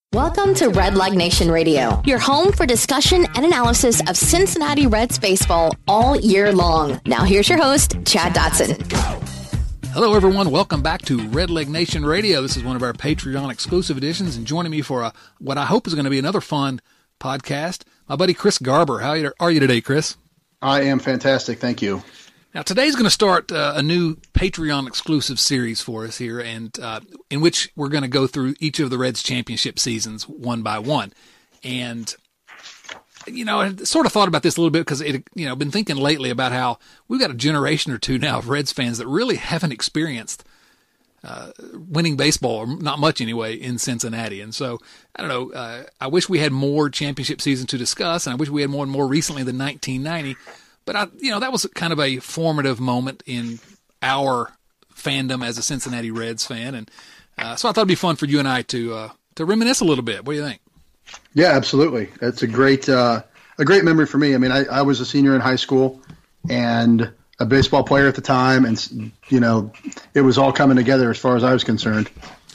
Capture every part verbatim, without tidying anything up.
Welcome to Red Leg Nation Radio, your home for discussion and analysis of Cincinnati Reds baseball all year long. Now here's your host, Chad Dotson. Hello, everyone. Welcome back to Red Leg Nation Radio. This is one of our Patreon exclusive editions, and joining me for a, what I hope is going to be another fun podcast, my buddy Chris Garber. How are you today, Chris? I am fantastic. Thank you. Now, today's going to start uh, a new Patreon exclusive series for us here, and uh, in which we're going to go through each of the Reds championship seasons one by one. And, you know, I sort of thought about this a little bit because, it, you know, been thinking lately about how we've got a generation or two now of Reds fans that really haven't experienced uh, winning baseball, or not much anyway, in Cincinnati. And so, I don't know, uh, I wish we had more championship seasons to discuss, and I wish we had more and more recently than nineteen ninety. But, I, you know, that was kind of a formative moment in our fandom as a Cincinnati Reds fan. And uh, so I thought it'd be fun for you and I to uh, to reminisce a little bit. What do you think? Yeah, absolutely. It's a great uh, a great memory for me. I mean, I, I was a senior in high school and a baseball player at the time. And, you know, it was all coming together as far as I was concerned.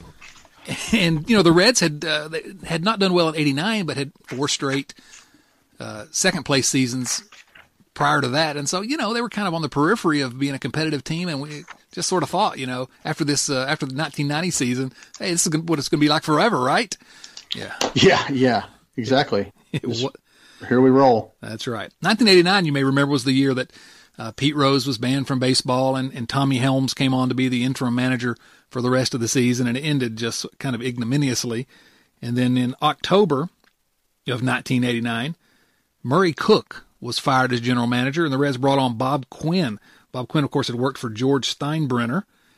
And, you know, the Reds had, uh, had not done well in eighty-nine, but had four straight uh, second-place seasons prior to that. And so, you know, they were kind of on the periphery of being a competitive team. And we just sort of thought, you know, after this, uh, after the nineteen ninety season, hey, this is what it's going to be like forever, right? Yeah. Yeah. Yeah, exactly. Just, here we roll. That's right. nineteen eighty-nine, you may remember, was the year that uh, Pete Rose was banned from baseball and, and Tommy Helms came on to be the interim manager for the rest of the season. And it ended just kind of ignominiously. And then in October of nineteen eighty-nine, Murray Cook was fired as general manager, and the Reds brought on Bob Quinn. Bob Quinn, of course, had worked for George Steinbrenner,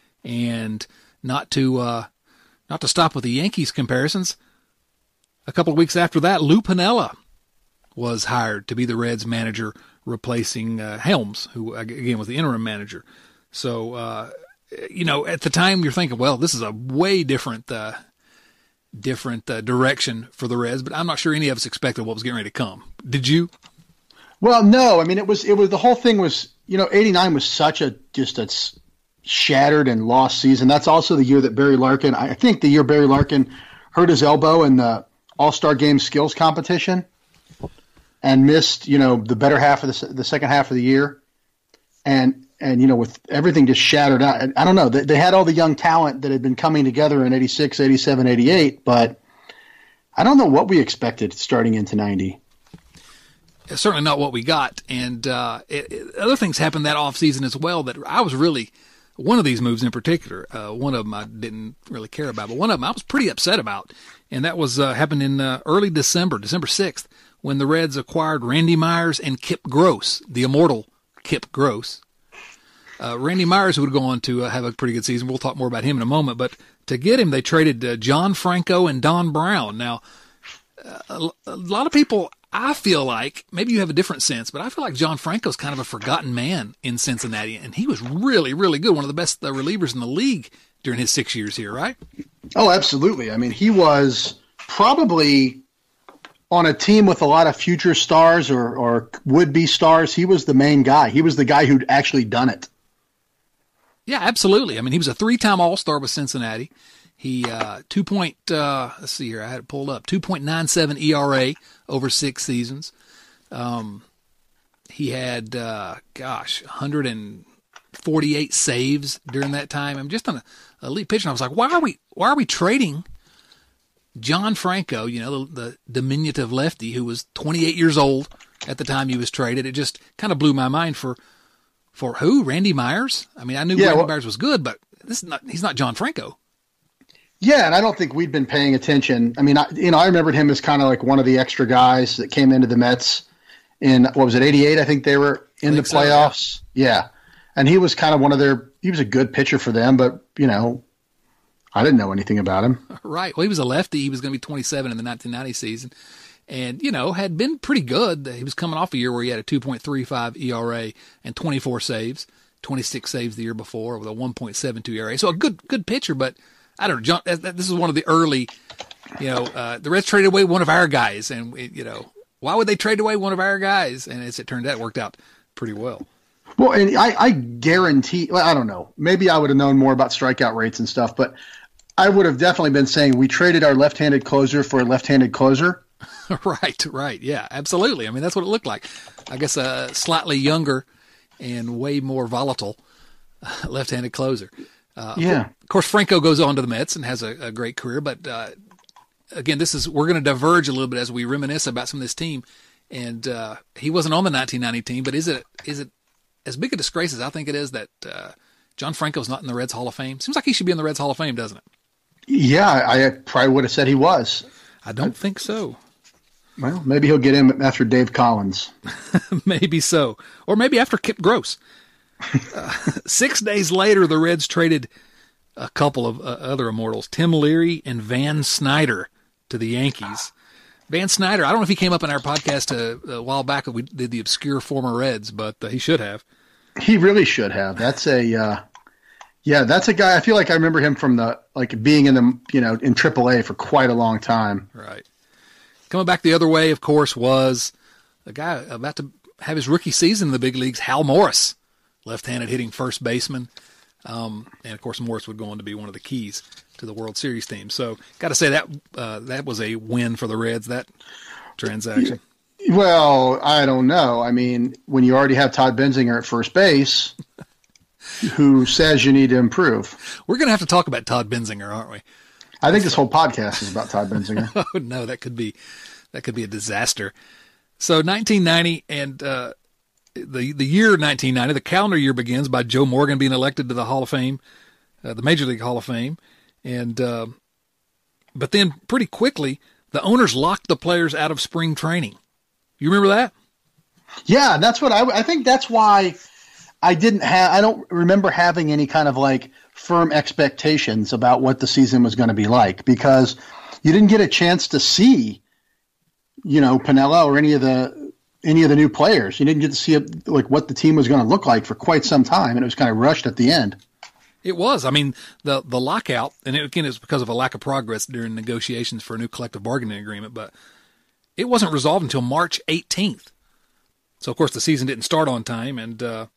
and not to uh, not to stop with the Yankees comparisons, a couple of weeks after that, Lou Piniella was hired to be the Reds manager, replacing uh, Helms, who, again, was the interim manager. So, uh, you know, at the time, you're thinking, well, this is a way different uh, different uh, direction for the Reds, but I'm not sure any of us expected what was getting ready to come. Did you? Well, no, I mean, it was, it was, the whole thing was, you know, eighty-nine was such a, just a shattered and lost season. That's also the year that Barry Larkin, I think the year Barry Larkin hurt his elbow in the All-Star Game skills competition and missed, you know, the better half of the, the second half of the year. And, and, you know, with everything just shattered out, I don't know, they, they had all the young talent that had been coming together in eighty-six, eighty-seven, eighty-eight, but I don't know what we expected starting into ninety. Certainly not what we got. And uh, it, it, other things happened that offseason as well that I was really, one of these moves in particular, uh, one of them I didn't really care about, but one of them I was pretty upset about. And that was uh, happened in uh, early December, December sixth, when the Reds acquired Randy Myers and Kip Gross, the immortal Kip Gross. Uh, Randy Myers, who would go on to uh, have a pretty good season. We'll talk more about him in a moment. But to get him, they traded uh, John Franco and Don Brown. Now, uh, a, a lot of people, I feel like, maybe you have a different sense, but I feel like John Franco's kind of a forgotten man in Cincinnati, and he was really, really good, one of the best uh, relievers in the league during his six years here, right? Oh, absolutely. I mean, he was probably on a team with a lot of future stars or, or would-be stars. He was the main guy. He was the guy who'd actually done it. Yeah, absolutely. I mean, he was a three-time All-Star with Cincinnati. He, uh, two point, uh, let's see here, I had it pulled up, two point nine seven E R A over six seasons. Um, he had, uh, gosh, one hundred forty-eight saves during that time. I'm just on a elite pitcher. And I was like, why are we, why are we trading John Franco, you know, the, the diminutive lefty who was twenty-eight years old at the time he was traded? It just kind of blew my mind for, for who? Randy Myers? I mean, I knew yeah, Randy well, Myers was good, but this is not, he's not John Franco. Yeah, and I don't think we'd been paying attention. I mean, I, you know, I remembered him as kind of like one of the extra guys that came into the Mets in, what was it, eighty-eight? I think they were in the playoffs. So, yeah. yeah. And he was kind of one of their – he was a good pitcher for them, but, you know, I didn't know anything about him. Right. Well, he was a lefty. He was going to be twenty-seven in the nineteen ninety season and, you know, had been pretty good. He was coming off a year where he had a two point three five E R A and twenty-four saves, twenty-six saves the year before with a one point seven two E R A. So a good good pitcher, but – I don't know, John, this is one of the early, you know, uh, the Reds traded away one of our guys, and, you know, why would they trade away one of our guys? And as it turned out, it worked out pretty well. Well, and I, I guarantee, well, I don't know, maybe I would have known more about strikeout rates and stuff, but I would have definitely been saying we traded our left-handed closer for a left-handed closer. Right, right. Yeah, absolutely. I mean, that's what it looked like. I guess a slightly younger and way more volatile uh, left-handed closer. Uh, yeah. Of course, Franco goes on to the Mets and has a, a great career. But, uh, again, this is we're going to diverge a little bit as we reminisce about some of this team. And uh, he wasn't on the nineteen ninety team, but is it is it as big a disgrace as I think it is that uh, John Franco's not in the Reds Hall of Fame? Seems like he should be in the Reds Hall of Fame, doesn't it? Yeah, I probably would have said he was. I don't I, think so. Well, maybe he'll get in after Dave Collins. Maybe so. Or maybe after Kip Gross. uh, six days later, the Reds traded a couple of uh, other immortals, Tim Leary and Van Snyder, to the Yankees. Van Snyder, I don't know if he came up in our podcast a, a while back. We did the obscure former Reds, but uh, he should have. He really should have. That's a, uh, yeah, that's a guy. I feel like I remember him from the, like being in the, you know, in triple A for quite a long time. Right. Coming back the other way, of course, was a guy about to have his rookie season in the big leagues, Hal Morris, left-handed hitting first baseman. Um, and, of course, Morris would go on to be one of the keys to the World Series team. So, got to say that uh, that was a win for the Reds, that transaction. Well, I don't know. I mean, when you already have Todd Benzinger at first base, who says you need to improve? We're going to have to talk about Todd Benzinger, aren't we? I think this whole podcast is about Todd Benzinger. Oh, no, that could be that could be a disaster. So nineteen ninety and uh, the the year nineteen ninety, the calendar year begins by Joe Morgan being elected to the Hall of Fame, uh, the Major League Hall of Fame, and uh, but then pretty quickly the owners locked the players out of spring training. You remember that? Yeah, that's what I I think that's why I didn't have I don't remember having any kind of like firm expectations about what the season was going to be like, because you didn't get a chance to see, you know, Piniella or any of the any of the new players. You didn't get to see like what the team was going to look like for quite some time, and it was kind of rushed at the end. It was. I mean, the the lockout, and it, again, it's because of a lack of progress during negotiations for a new collective bargaining agreement, but it wasn't resolved until March eighteenth. So, of course, the season didn't start on time, and uh,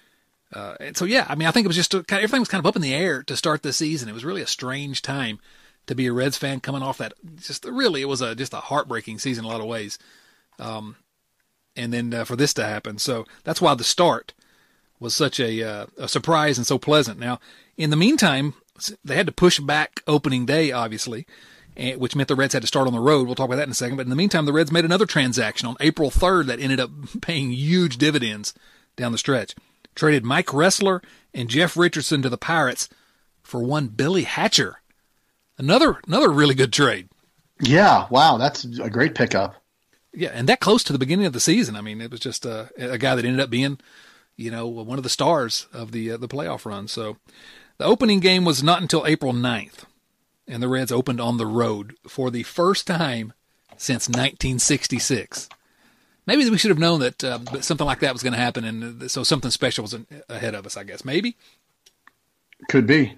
Uh, and so, yeah, I mean, I think it was just a, kind of, everything was kind of up in the air to start the season. It was really a strange time to be a Reds fan coming off that. Just really, it was a just a heartbreaking season in a lot of ways. Um, and then uh, for this to happen. So that's why the start was such a, uh, a surprise and so pleasant. Now, in the meantime, they had to push back opening day, obviously, and, which meant the Reds had to start on the road. We'll talk about that in a second. But in the meantime, the Reds made another transaction on April third that ended up paying huge dividends down the stretch. Traded Mike Ressler and Jeff Richardson to the Pirates for one Billy Hatcher. Another another really good trade. Yeah, wow, that's a great pickup. Yeah, and that close to the beginning of the season. I mean, it was just a, a guy that ended up being, you know, one of the stars of the uh, the playoff run. So the opening game was not until April ninth, and the Reds opened on the road for the first time since nineteen sixty-six. Maybe we should have known that uh, something like that was going to happen, and so something special was ahead of us, I guess. Maybe? Could be.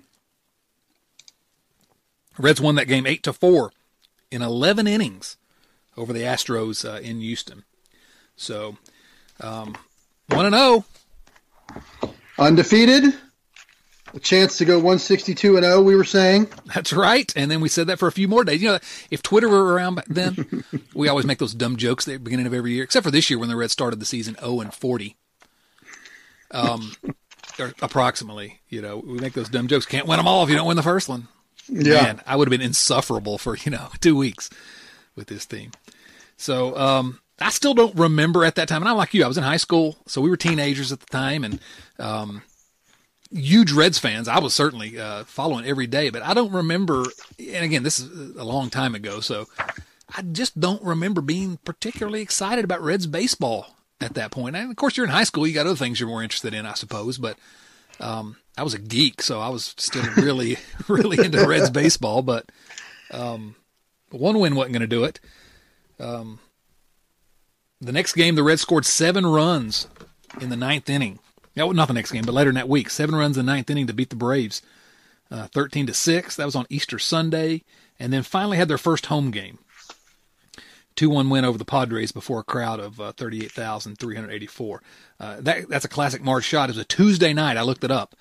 Reds won that game eight to four in eleven innings over the Astros uh, in Houston. So, um, one and oh. Undefeated. A chance to go one sixty-two and oh, we were saying. That's right. And then we said that for a few more days. You know, if Twitter were around back then, we always make those dumb jokes at the beginning of every year, except for this year when the Reds started the season oh and forty. Um, or approximately, you know, we make those dumb jokes. Can't win them all if you don't win the first one. Yeah. Man, I would have been insufferable for, you know, two weeks with this team. So, um, I still don't remember at that time. And I'm like you, I was in high school, so we were teenagers at the time, and, um, huge Reds fans. I was certainly uh, following every day, but I don't remember, and again, this is a long time ago, so I just don't remember being particularly excited about Reds baseball at that point. And of course, you're in high school, you got other things you're more interested in, I suppose, but um, I was a geek, so I was still really, really into Reds baseball, but um, one win wasn't going to do it. Um, the next game, the Reds scored seven runs in the ninth inning. No, not the next game, but later in that week. Seven runs in the ninth inning to beat the Braves, uh, thirteen to six. That was on Easter Sunday. And then finally had their first home game. two one win over the Padres before a crowd of uh, thirty-eight thousand three hundred eighty-four. Uh, that, that's a classic March shot. It was a Tuesday night. I looked it up.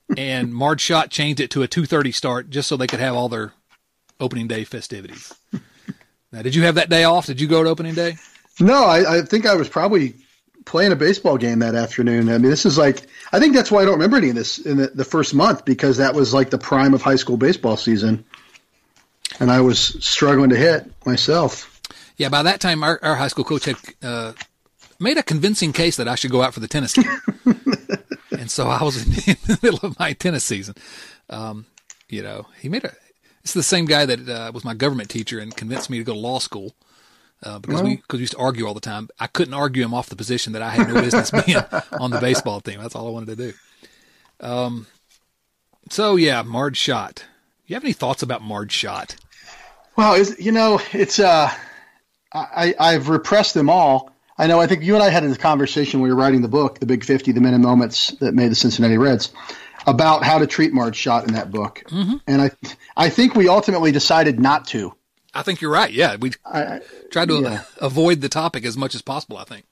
and Marge Schott changed it to a two thirty start just so they could have all their opening day festivities. Now, did you have that day off? Did you go to opening day? No, I, I think I was probably playing a baseball game that afternoon. I mean, this is like, I think that's why I don't remember any of this in the, the first month, because that was like the prime of high school baseball season. And I was struggling to hit myself. Yeah, by that time, our, our high school coach had uh, made a convincing case that I should go out for the tennis game. And so I was in the middle of my tennis season. Um, you know, he made a, it's the same guy that uh, was my government teacher and convinced me to go to law school. Uh, because well, we because we used to argue all the time. I couldn't argue him off the position that I had no business being on the baseball team. That's all I wanted to do. Um, so yeah, Marge Schott. You have any thoughts about Marge Schott? Well, is, you know, it's uh, I I've repressed them all. I know. I think you and I had a conversation when we were writing the book, The Big fifty, The Men and Moments That Made the Cincinnati Reds, about how to treat Marge Schott in that book. Mm-hmm. And I I think we ultimately decided not to. I think you're right. Yeah, we I, tried to yeah. avoid the topic as much as possible, I think.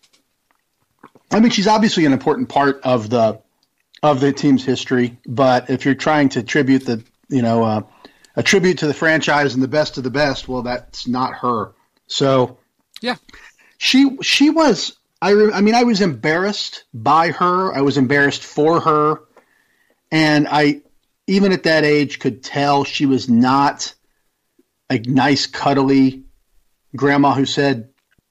I mean, she's obviously an important part of the of the team's history, but if you're trying to tribute the, you know, uh, a tribute to the franchise and the best of the best, well, that's not her. So, yeah, she she was. I re, I mean, I was embarrassed by her. I was embarrassed for her, and I even at that age could tell she was not a nice, cuddly grandma who said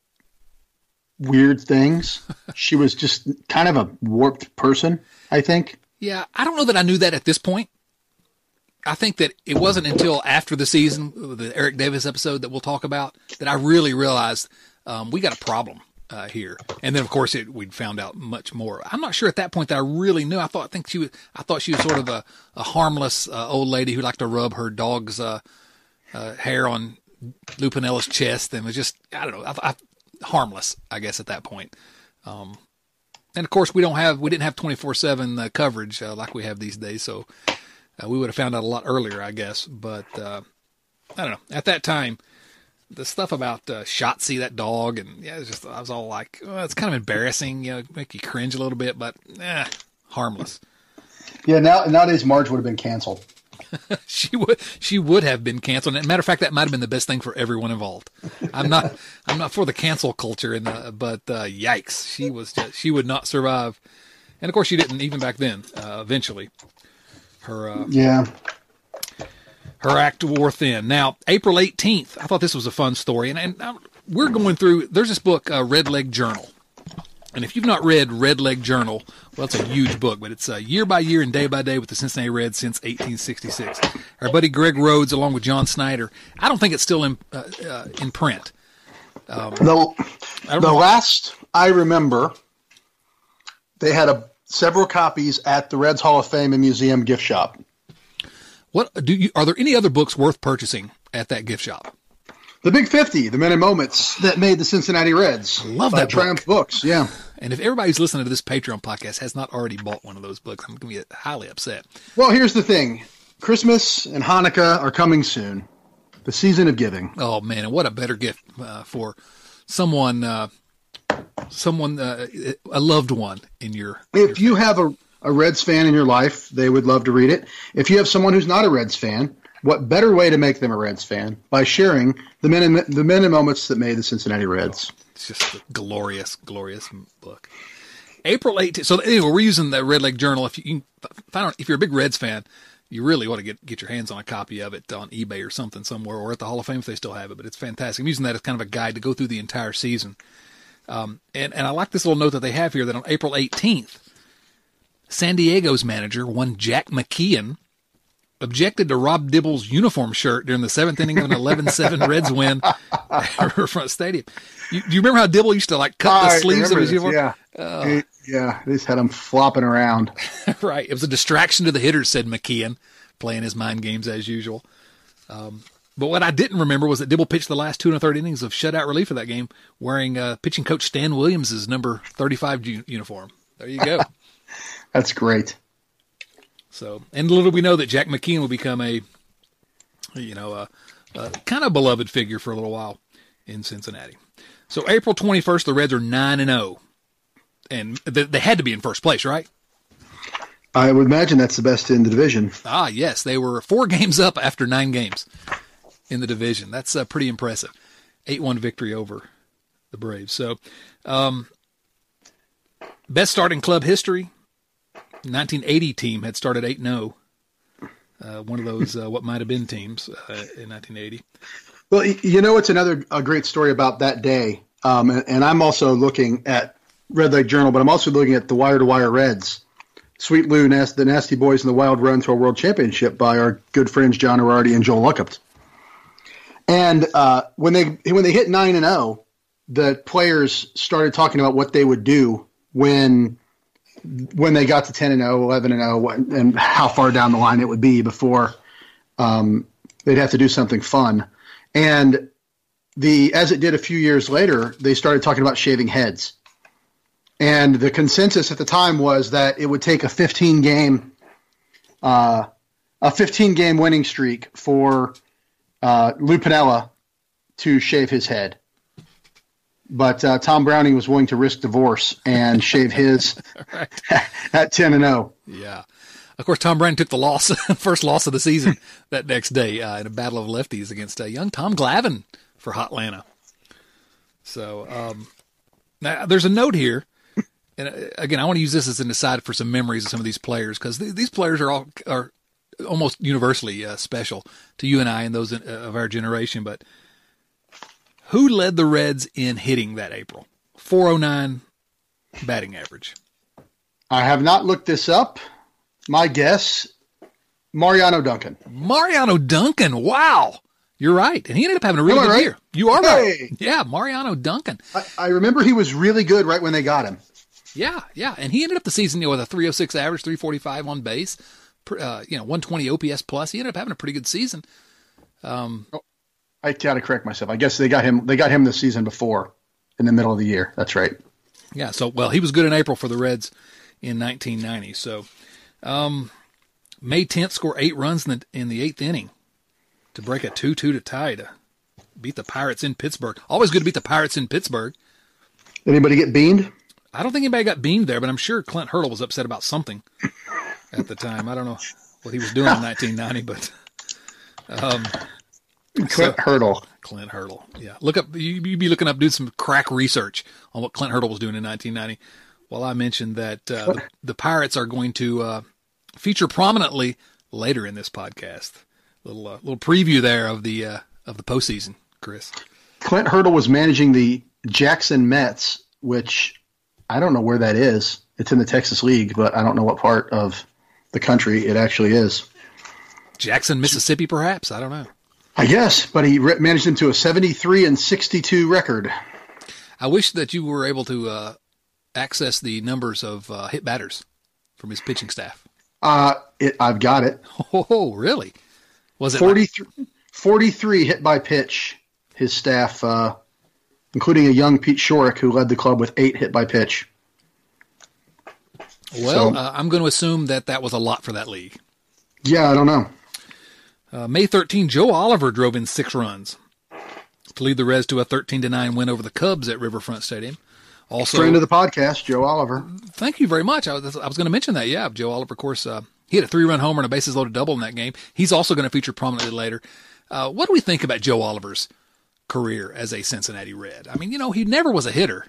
weird things. She was just kind of a warped person, I think. Yeah, I don't know that I knew that at this point. I think that it wasn't until after the season, the Eric Davis episode that we'll talk about, that I really realized um, we got a problem uh, here. And then, of course, it, we'd found out much more. I'm not sure at that point that I really knew. I thought I think she was. I thought she was sort of a, a harmless uh, old lady who liked to rub her dog's uh, Uh, hair on Lou Pinella's chest, and was just, I don't know, I, I, harmless, I guess, at that point. Um, and of course, we don't have, we didn't have twenty-four seven uh, coverage uh, like we have these days, so uh, we would have found out a lot earlier, I guess. But uh, I don't know. At that time, the stuff about uh, Shotzi, that dog, and yeah, it was just, I was all like, oh, it's kind of embarrassing, you know, make you cringe a little bit, but eh, harmless. Yeah, now nowadays Marge would have been canceled. she would she would have been canceled. As a matter of fact, that might have been the best thing for everyone involved. I'm not I'm not for the cancel culture, in the, but uh, yikes, she was just, she would not survive. And of course, she didn't even back then. Uh, eventually, her uh, yeah her act wore thin. Now, April eighteenth, I thought this was a fun story, and and we're going through. There's this book, uh, Red Leg Journal. And if you've not read Red Leg Journal, well, it's a huge book, but it's uh, year by year and day by day with the Cincinnati Reds since eighteen sixty-six. Our buddy Greg Rhodes, along with John Snyder, I don't think it's still in uh, uh, in print. Um, the the last I remember, they had a, several copies at the Reds Hall of Fame and Museum gift shop. What do you? Are there any other books worth purchasing at that gift shop? The Big fifty, The Men and Moments That Made the Cincinnati Reds. Love that Triumph book. Books, yeah. And if everybody who's listening to this Patreon podcast has not already bought one of those books, I'm going to be highly upset. Well, here's the thing. Christmas and Hanukkah are coming soon. The season of giving. Oh, man, and what a better gift uh, for someone, uh, someone, uh, a loved one in your... If your you have a, a Reds fan in your life, they would love to read it. If you have someone who's not a Reds fan, what better way to make them a Reds fan by sharing the men and the men and moments that made the Cincinnati Reds? It's just a glorious, glorious book. April eighteenth. So anyway, we're using the Red Leg Journal. If you, you find out, if you're a big Reds fan, you really want to get get your hands on a copy of it on eBay or something somewhere, or at the Hall of Fame if they still have it. But it's fantastic. I'm using that as kind of a guide to go through the entire season. Um, and and I like this little note that they have here that on April eighteenth, San Diego's manager, one Jack McKeon, objected to Rob Dibble's uniform shirt during the seventh inning of an eleven seven Reds win at Riverfront Stadium. You, do you remember how Dibble used to like cut the I sleeves of his this, uniform? Yeah, uh, it, yeah. They just had him flopping around. Right. It was a distraction to the hitters, said McKeon, playing his mind games as usual. Um, but what I didn't remember was that Dibble pitched the last two and a third innings of shutout relief for that game, wearing uh, pitching coach Stan Williams' number thirty-five u- uniform. There you go. That's great. So, and little we know that Jack McKeon will become a, you know, a, a kind of beloved figure for a little while in Cincinnati. So April twenty-first, the Reds are nine and zero, and they, they had to be in first place, right? I would imagine that's the best in the division. Ah, yes. They were four games up after nine games in the division. That's uh, pretty impressive. eight one victory over the Braves. So, um, best start in club history. nineteen eighty team had started eight and oh. Uh, one of those uh, what might have been teams uh, in nineteen eighty. Well, you know, it's another a great story about that day. Um, and, and I'm also looking at Red Leg Journal, but I'm also looking at the Wire to Wire Reds. Sweet Lou, Nas- the Nasty Boys, and the Wild Run to a World Championship by our good friends John Arardi and Joel Luckhaupt. And uh, when they when they hit nine and zero, the players started talking about what they would do when when they got to ten and zero, eleven and zero, and how far down the line it would be before um, they'd have to do something fun. And the as it did a few years later, they started talking about shaving heads. And the consensus at the time was that it would take a fifteen game uh, a fifteen game winning streak for uh, Lou Piniella to shave his head. But uh, Tom Browning was willing to risk divorce and shave his right. at ten and zero. Yeah. Of course, Tom Browning took the loss, first loss of the season that next day uh, in a battle of lefties against uh, young Tom Glavine for Hotlanta. So um, now there's a note here. And uh, again, I want to use this as an aside for some memories of some of these players, because th- these players are all are almost universally uh, special to you and I and those in, uh, of our generation. But who led the Reds in hitting that April? four oh nine batting average. I have not looked this up. My guess, Mariano Duncan. Mariano Duncan. Wow. You're right. And he ended up having a really good right? year. You are hey. right. Yeah, Mariano Duncan. I, I remember he was really good right when they got him. Yeah, yeah. And he ended up the season you know, with a three oh six average, three forty-five on base, uh, you know, one twenty O P S plus. He ended up having a pretty good season. Um, oh, I got to correct myself. I guess they got him. They got him the season before, in the middle of the year. That's right. Yeah. So, well, he was good in April for the Reds in nineteen ninety. So, um, May tenth, score eight runs in the, in the eighth inning to break a two two to tie to beat the Pirates in Pittsburgh. Always good to beat the Pirates in Pittsburgh. Anybody get beamed? I don't think anybody got beamed there, but I'm sure Clint Hurdle was upset about something at the time. I don't know what he was doing in nineteen ninety, but um, Clint so, Hurdle. Clint Hurdle, yeah. Look up. You you be looking up, doing some crack research on what Clint Hurdle was doing in nineteen ninety. Well, I mentioned that uh, the, the Pirates are going to uh, feature prominently later in this podcast. Little uh, little preview there of the uh, of the postseason, Chris. Clint Hurdle was managing the Jackson Mets, which I don't know where that is. It's in the Texas League, but I don't know what part of the country it actually is. Jackson, Mississippi, perhaps? I don't know. I guess, but he re- managed them to a seventy-three and sixty-two record. I wish that you were able to uh, access the numbers of uh, hit batters from his pitching staff. Uh, it, I've got it. Oh, really? Was it forty-three, like- forty-three hit by pitch, his staff, uh, including a young Pete Shorrock, who led the club with eight hit by pitch. Well, so, uh, I'm going to assume that that was a lot for that league. Yeah, I don't know. Uh, May thirteenth, Joe Oliver drove in six runs to lead the Reds to a thirteen to nine win over the Cubs at Riverfront Stadium. Also, friend of the podcast, Joe Oliver. Thank you very much. I was, I was going to mention that. Yeah, Joe Oliver, of course, uh, he had a three-run homer and a bases-loaded double in that game. He's also going to feature prominently later. Uh, what do we think about Joe Oliver's career as a Cincinnati Red? I mean, you know, he never was a hitter.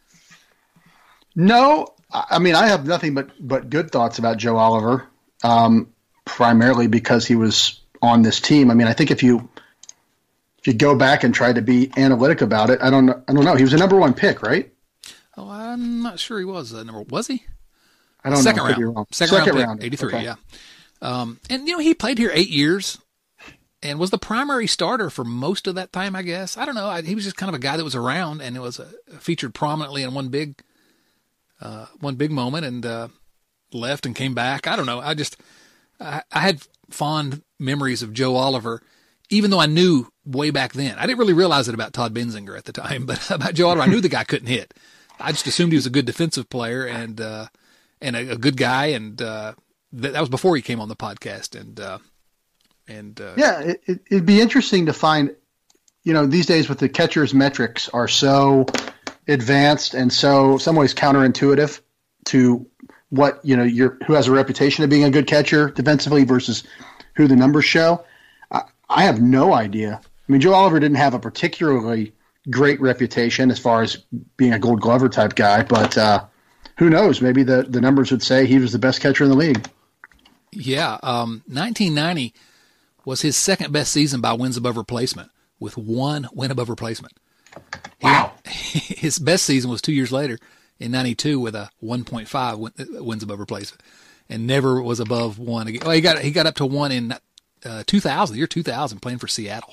No, I mean, I have nothing but, but good thoughts about Joe Oliver, um, primarily because he was on this team. I mean, I think if you if you go back and try to be analytic about it, I don't know. I don't know. He was a number one pick, right? Oh, I'm not sure he was a number. Was he? I don't Second know. round. Second, Second round. round. eighty-three. Okay. Yeah. Um, and you know, he played here eight years. And was the primary starter for most of that time, I guess. I don't know. I, he was just kind of a guy that was around, and it was uh, featured prominently in one big, uh, one big moment, and uh, left and came back. I don't know. I just, I, I had fond memories of Joe Oliver, even though I knew way back then. I didn't really realize it about Todd Benzinger at the time, but about Joe Oliver, I knew the guy couldn't hit. I just assumed he was a good defensive player and uh, and a, a good guy, and uh, th- that was before he came on the podcast, and. Uh, And, uh, yeah, it, it, it'd be interesting to find, you know, these days with the catcher's metrics are so advanced and so some ways counterintuitive to what, you know, you're, who has a reputation of being a good catcher defensively versus who the numbers show. I, I have no idea. I mean, Joe Oliver didn't have a particularly great reputation as far as being a Gold Glover type guy, but uh, who knows? Maybe the, the numbers would say he was the best catcher in the league. Yeah. Um, nineteen ninety was his second best season by wins above replacement with one win above replacement. Wow. He, his best season was two years later in ninety-two with a one point five win, wins above replacement, and never was above one again. Well, he got he got up to one in uh, two thousand, the year two thousand, playing for Seattle.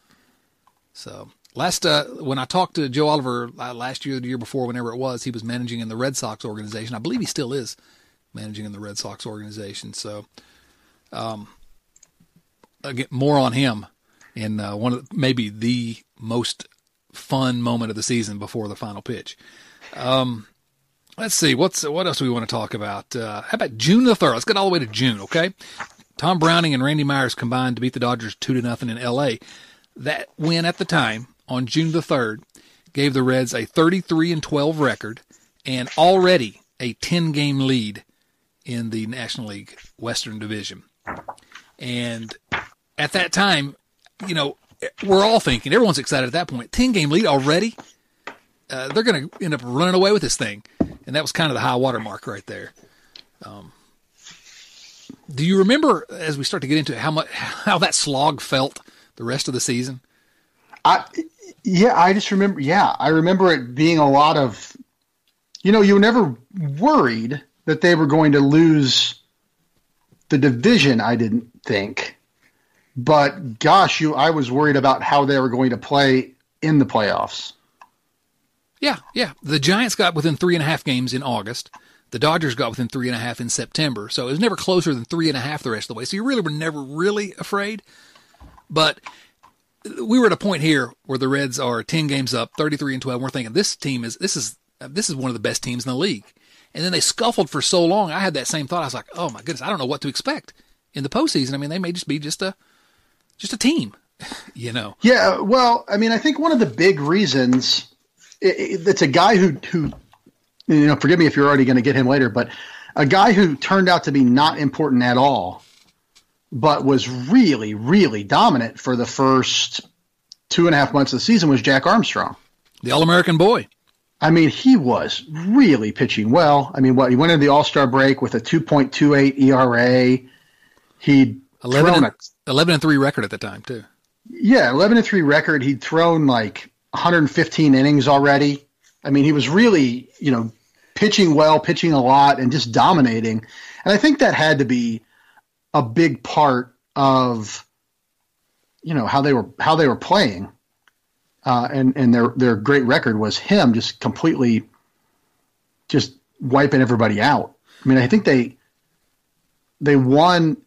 So last uh, when I talked to Joe Oliver uh, last year, the year before, whenever it was, he was managing in the Red Sox organization. I believe he still is managing in the Red Sox organization. So, um, again, more on him in uh, one of the, maybe the most fun moment of the season before the final pitch. Um, let's see, what's what else do we want to talk about? Uh, how about June the third? Let's get all the way to June, okay? Tom Browning and Randy Myers combined to beat the Dodgers two to nothing in L A. That win at the time on June the third gave the Reds a thirty-three and twelve record and already a ten-game lead in the National League Western Division. And at that time, you know, we're all thinking, everyone's excited at that point, ten-game lead already? Uh, they're going to end up running away with this thing. And that was kind of the high water mark right there. Um, do you remember, as we start to get into it, how much, how that slog felt the rest of the season? I, yeah, I just remember, yeah, I remember it being a lot of, you know, you were never worried that they were going to lose the division, I didn't think. But gosh, you, I was worried about how they were going to play in the playoffs. Yeah, yeah. The Giants got within three and a half games in August. The Dodgers got within three and a half in September. So it was never closer than three and a half the rest of the way. So you really were never really afraid. But we were at a point here where the Reds are ten games up, thirty-three and twelve. And we're thinking this team is this is this is one of the best teams in the league. And then they scuffled for so long. I had that same thought. I was like, oh my goodness, I don't know what to expect in the postseason. I mean, they may just be just a just a team, you know. Yeah, well, I mean, I think one of the big reasons it, it, it's a guy who who you know, forgive me if you're already going to get him later, but a guy who turned out to be not important at all, but was really, really dominant for the first two and a half months of the season was Jack Armstrong. The All-American boy. I mean, he was really pitching well. I mean, what he went into the All-Star break with a two point two eight E R A. He'd eleven thrown and, a, eleven and three record at the time, too. Yeah, eleven and three record. He'd thrown like one hundred fifteen innings already. I mean, he was really, you know, pitching well, pitching a lot, and just dominating. And I think that had to be a big part of, you know, how they were how they were playing, uh, and and their their great record was him just completely, just wiping everybody out. I mean, I think they they won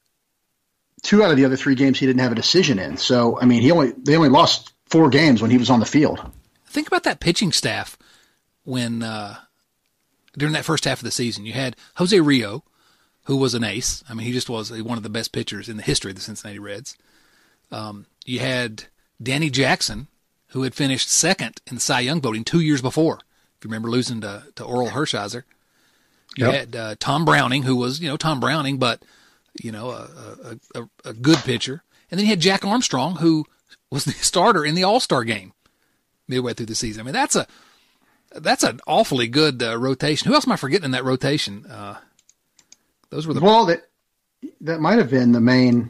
two out of the other three games he didn't have a decision in. So I mean, he only they only lost four games when he was on the field. Think about that pitching staff when uh, during that first half of the season. You had Jose Rio, who was an ace. I mean, he just was one of the best pitchers in the history of the Cincinnati Reds. Um, you had Danny Jackson, who had finished second in the Cy Young voting two years before, if you remember losing to, to Oral Hershiser. You Yep. had uh, Tom Browning, who was, you know, Tom Browning, but, you know, a, a, a, a good pitcher. And then you had Jack Armstrong, who was the starter in the All-Star game midway through the season. I mean, that's a that's an awfully good uh, rotation. Who else am I forgetting in that rotation? Uh, those were the Well, that that might have been the main.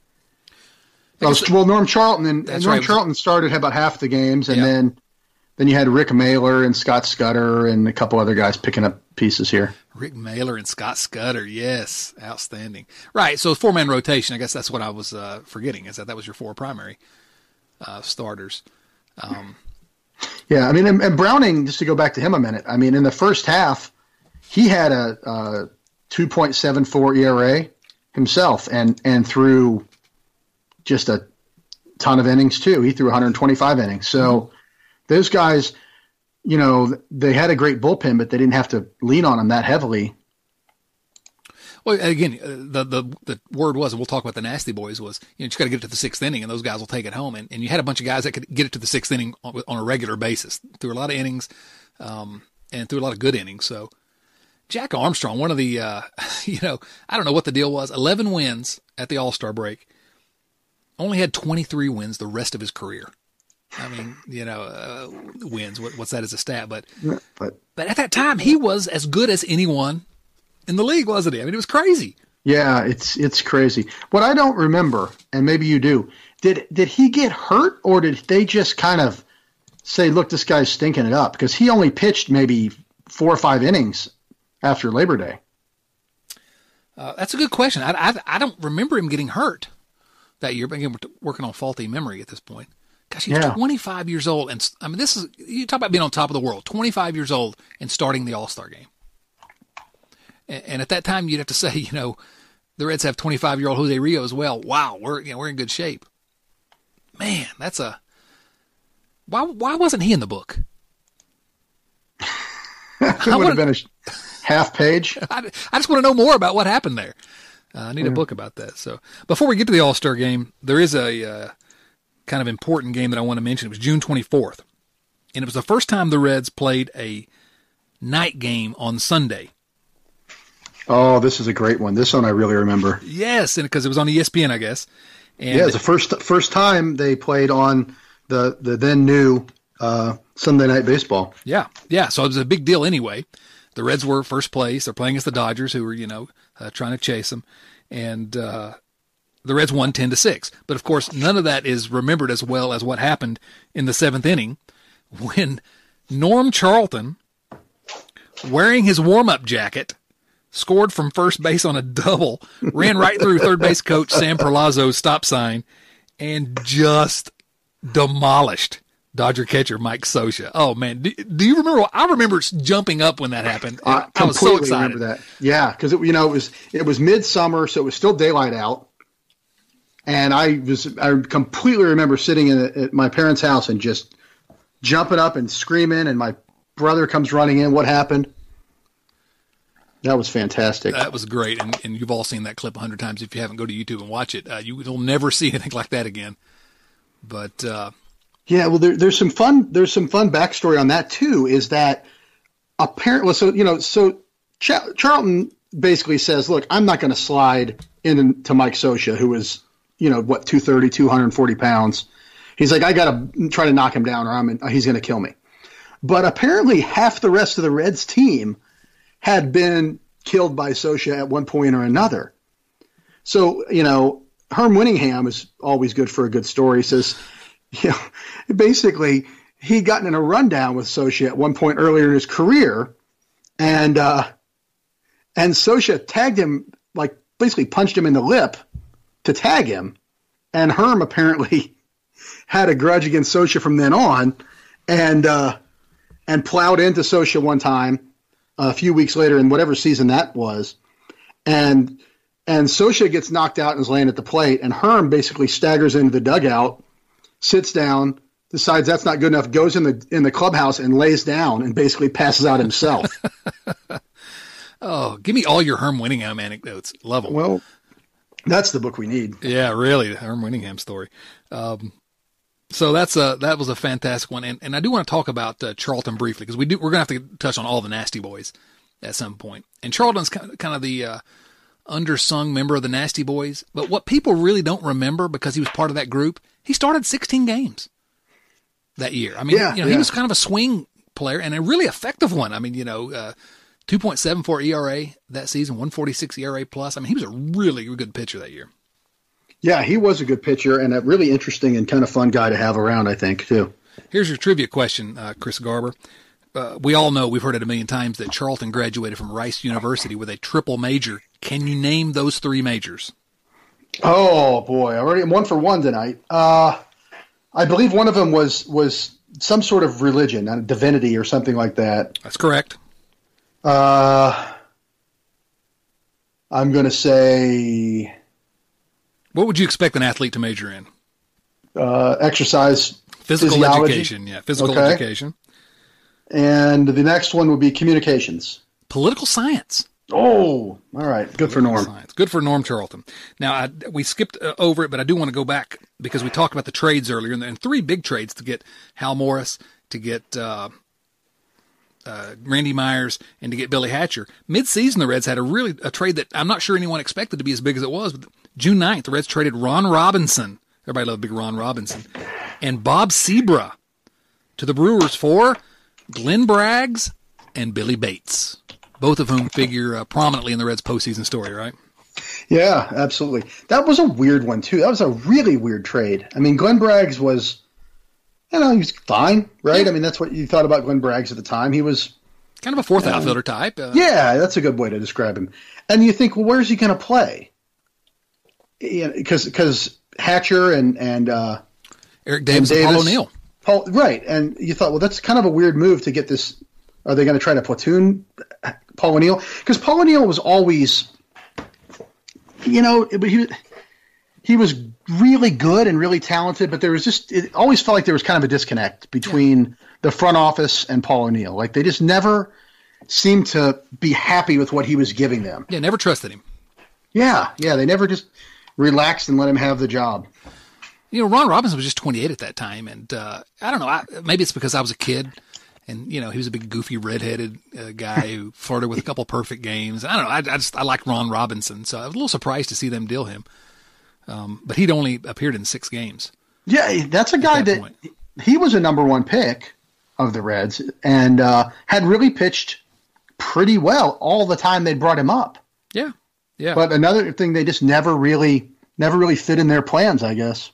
Well, the- well, Norm Charlton and That's Norm right. Charlton started about half the games, and Yeah. then then you had Rick Mailer and Scott Scudder and a couple other guys picking up pieces here. Rick Mailer and Scott Scudder. Yes, outstanding. Right, so four-man rotation. I guess that's what I was uh, forgetting, is that that was your four primary uh, starters. Um, Yeah, I mean, and, and Browning, just to go back to him a minute. I mean, in the first half, he had a, a two point seven four E R A himself, and and threw just a ton of innings too. He threw one hundred twenty-five innings. So mm-hmm. those guys, you know, they had a great bullpen, but they didn't have to lean on him that heavily. Well, again, uh, the, the the word was, and we'll talk about the Nasty Boys, was, you know, you just got to get it to the sixth inning, and those guys will take it home. And, and you had a bunch of guys that could get it to the sixth inning on, on a regular basis, through a lot of innings, um, and through a lot of good innings. So, Jack Armstrong, one of the, uh, you know, I don't know what the deal was, eleven wins at the All-Star break, only had twenty-three wins the rest of his career. I mean, you know, uh, wins, what, what's that as a stat? But, but but at that time, he was as good as anyone in the league, wasn't he? I mean, it was crazy. Yeah, it's it's crazy. What I don't remember, and maybe you do, did did he get hurt, or did they just kind of say, look, this guy's stinking it up? Because he only pitched maybe four or five innings after Labor Day. Uh, that's a good question. I, I, I don't remember him getting hurt that year. But again, we're working on faulty memory at this point. Gosh, he's yeah. twenty-five years old. And I mean, this is, you talk about being on top of the world, twenty-five years old and starting the All-Star game. And, and at that time, you'd have to say, you know, the Reds have twenty-five-year-old Jose Rio as well. Wow, we're you know, we're in good shape. Man, that's a why. Why wasn't he in the book? It would have been a half page. I, I just want to know more about what happened there. Uh, I need yeah. a book about that. So before we get to the All-Star game, there is a uh, kind of important game that I want to mention. It was June twenty-fourth, and it was the first time the Reds played a night game on Sunday. Oh, this is a great one. This one I really remember. Yes, and because it was on E S P N, I guess. And yeah, it's the first first time they played on the the then new uh, Sunday Night Baseball. Yeah, yeah. So it was a big deal anyway. The Reds were first place. They're playing against the Dodgers, who were you know uh, trying to chase them, and uh, the Reds won ten to six. But of course, none of that is remembered as well as what happened in the seventh inning when Norm Charlton, wearing his warm up jacket, scored from first base on a double, ran right through third base coach Sam Perlazzo's stop sign, and just demolished Dodger catcher Mike Scioscia. Oh, man. Do, do you remember? I remember jumping up when that happened. I, I was so excited. Remember that. Yeah, because you know it was it was midsummer, so it was still daylight out, and I was I completely remember sitting in at my parents' house and just jumping up and screaming, and my brother comes running in. What happened? That was fantastic. That was great, and, and you've all seen that clip a hundred times. If you haven't, go to YouTube and watch it. Uh, you, you'll never see anything like that again. But uh, yeah, well, there, there's some fun. There's some fun backstory on that too. Is that apparently? So you know, so Ch- Charlton basically says, "Look, I'm not going to slide into Mike Scioscia, who is you know what two thirty, two forty pounds. He's like, I got to try to knock him down, or I'm in, he's going to kill me." But apparently, half the rest of the Reds team had been killed by Scioscia at one point or another. So, you know, Herm Winningham is always good for a good story. He says, you know, basically he'd gotten in a rundown with Scioscia at one point earlier in his career, and uh, and Scioscia tagged him, like basically punched him in the lip to tag him, and Herm apparently had a grudge against Scioscia from then on, and uh, and plowed into Scioscia one time a few weeks later in whatever season that was, and and Scioscia gets knocked out and is laying at the plate, and Herm basically staggers into the dugout, sits down, decides that's not good enough, goes in the in the clubhouse and lays down and basically passes out himself. Oh, give me all your Herm Winningham anecdotes. Love them. Well, that's the book we need. Yeah, really, the Herm Winningham story. Um, So that's a that was a fantastic one, and and I do want to talk about uh, Charlton briefly because we do we're gonna have to touch on all the Nasty Boys at some point. And Charlton's kind of, kind of the uh, undersung member of the Nasty Boys, but what people really don't remember because he was part of that group, he started sixteen games that year. I mean, yeah, you know, yeah. he was kind of a swing player and a really effective one. I mean, you know, uh, two point seven four E R A that season, one forty-six E R A plus. I mean, he was a really good pitcher that year. Yeah, he was a good pitcher and a really interesting and kind of fun guy to have around, I think, too. Here's your trivia question, uh, Chris Garber. Uh, we all know, we've heard it a million times, that Charlton graduated from Rice University with a triple major. Can you name those three majors? Oh, boy. I already am one for one tonight. Uh, I believe one of them was was some sort of religion, a divinity or something like that. That's correct. Uh, I'm going to say... What would you expect an athlete to major in? Uh, exercise, physical physiology. education. Yeah, physical okay. education. And the next one would be communications. Political science. Oh, all right. Good for Norm. Science. Good for Norm Charlton. Now, I, we skipped uh, over it, but I do want to go back because we talked about the trades earlier, and, and three big trades to get Hal Morris, to get uh, uh, Randy Myers and to get Billy Hatcher. Mid-season, the Reds had a really a trade that I'm not sure anyone expected to be as big as it was. But June ninth, the Reds traded Ron Robinson. Everybody loved big Ron Robinson. And Bob Sebra to the Brewers for Glenn Braggs and Billy Bates, both of whom figure uh, prominently in the Reds' postseason story, right? Yeah, absolutely. That was a weird one, too. That was a really weird trade. I mean, Glenn Braggs was, you know, he was fine, right? Yeah. I mean, that's what you thought about Glenn Braggs at the time. He was kind of a fourth um, outfielder type. Uh, yeah, that's a good way to describe him. And you think, well, where's he going to play? Because you know, because Hatcher and and uh, Eric Davis and, Davis, and Paul O'Neill. Paul, right, and you thought, well, that's kind of a weird move to get this. Are they going to try to platoon Paul O'Neill? Because Paul O'Neill was always, you know, he he was really good and really talented, but there was just it always felt like there was kind of a disconnect between yeah. the front office and Paul O'Neill. Like they just never seemed to be happy with what he was giving them. Yeah, never trusted him. Yeah, yeah, they never just relaxed and let him have the job. You know, Ron Robinson was just twenty-eight at that time, and uh, I don't know, I, maybe it's because I was a kid, and, you know, he was a big, goofy, redheaded uh, guy who flirted with a couple perfect games. I don't know, I, I just, I like Ron Robinson, so I was a little surprised to see them deal him. Um, but he'd only appeared in six games. Yeah, that's a guy that, that he was a number one pick of the Reds, and uh, had really pitched pretty well all the time they brought him up. Yeah, yeah. But another thing, they just never really, never really fit in their plans, I guess.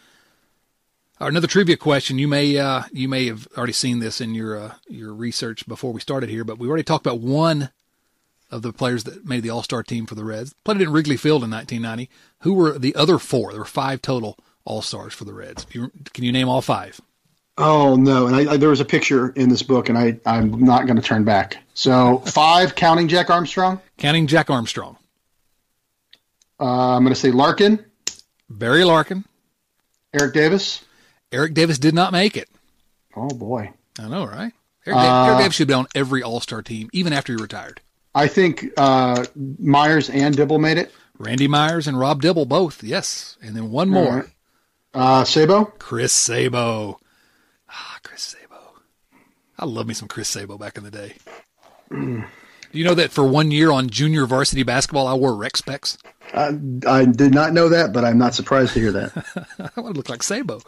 Another trivia question. You may uh, you may have already seen this in your uh, your research before we started here, but we already talked about one of the players that made the All-Star team for the Reds. Played it in Wrigley Field in nineteen ninety. Who were the other four? There were five total All-Stars for the Reds. You, can you name all five? Oh, no. And I, I, there was a picture in this book, and I, I'm not going to turn back. So five, counting Jack Armstrong? Counting Jack Armstrong. Uh, I'm going to say Larkin. Barry Larkin. Eric Davis. Eric Davis did not make it. Oh, boy. I know, right? Eric, uh, Eric Davis should be on every All-Star team, even after he retired. I think uh, Myers and Dibble made it. Randy Myers and Rob Dibble both, yes. And then one more. Right. Uh, Sabo? Chris Sabo. Ah, Chris Sabo. I love me some Chris Sabo back in the day. Do you know that for one year on junior varsity basketball, I wore rec specs? I, I did not know that, but I'm not surprised to hear that. I want to look like Sabo.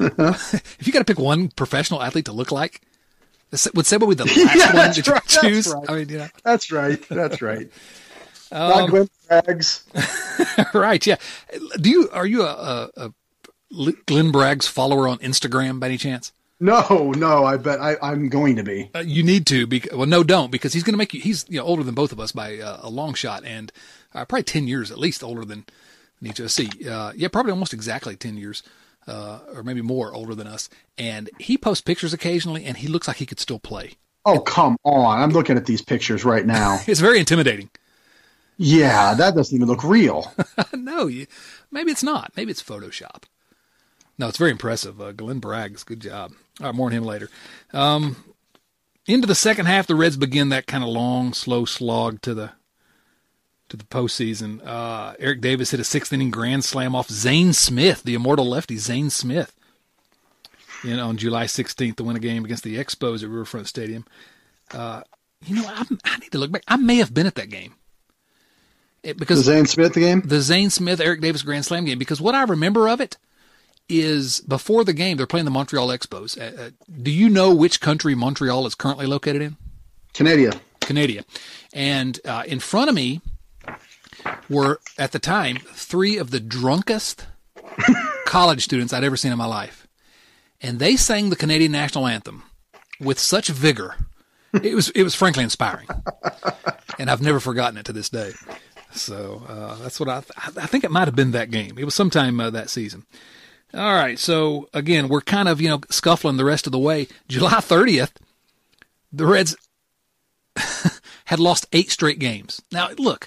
If you got to pick one professional athlete to look like, would Sabo be the last yeah, one to right, choose? Right. I mean, you know. That's right. That's right. Um, not Glenn Braggs. Right, yeah. Do you are you a, a, a Glenn Braggs follower on Instagram by any chance? No, no. I bet I, I'm going to be. Uh, you need to. Because, well, no, don't, because he's going to make you. He's you know older than both of us by uh, a long shot, and uh, probably ten years at least older than each of us. See, uh, yeah, probably almost exactly ten years, uh, or maybe more older than us. And he posts pictures occasionally, and he looks like he could still play. Oh, come on! I'm looking at these pictures right now. It's very intimidating. Yeah, that doesn't even look real. No, you, maybe it's not. Maybe it's Photoshop. No, it's very impressive. Uh, Glenn Braggs, good job. All right, more on him later. Um, into the second half, the Reds begin that kind of long, slow slog to the to the postseason. Uh, Eric Davis hit a sixth inning grand slam off Zane Smith, the immortal lefty, Zane Smith, you know, on July sixteenth to win a game against the Expos at Riverfront Stadium. Uh, you know, I, I need to look back. I may have been at that game. It, because the Zane Smith game? The Zane Smith, Eric Davis grand slam game. Because what I remember of it is before the game, they're playing the Montreal Expos. Uh, uh, do you know which country Montreal is currently located in? Canada. Canada. And uh, in front of me were, at the time, three of the drunkest college students I'd ever seen in my life. And they sang the Canadian national anthem with such vigor. It was, it was frankly inspiring. And I've never forgotten it to this day. So uh, that's what I th- I think it might have been that game. It was sometime uh, that season. All right, so again, we're kind of, you know, scuffling the rest of the way. July thirtieth, the Reds had lost eight straight games. Now, look,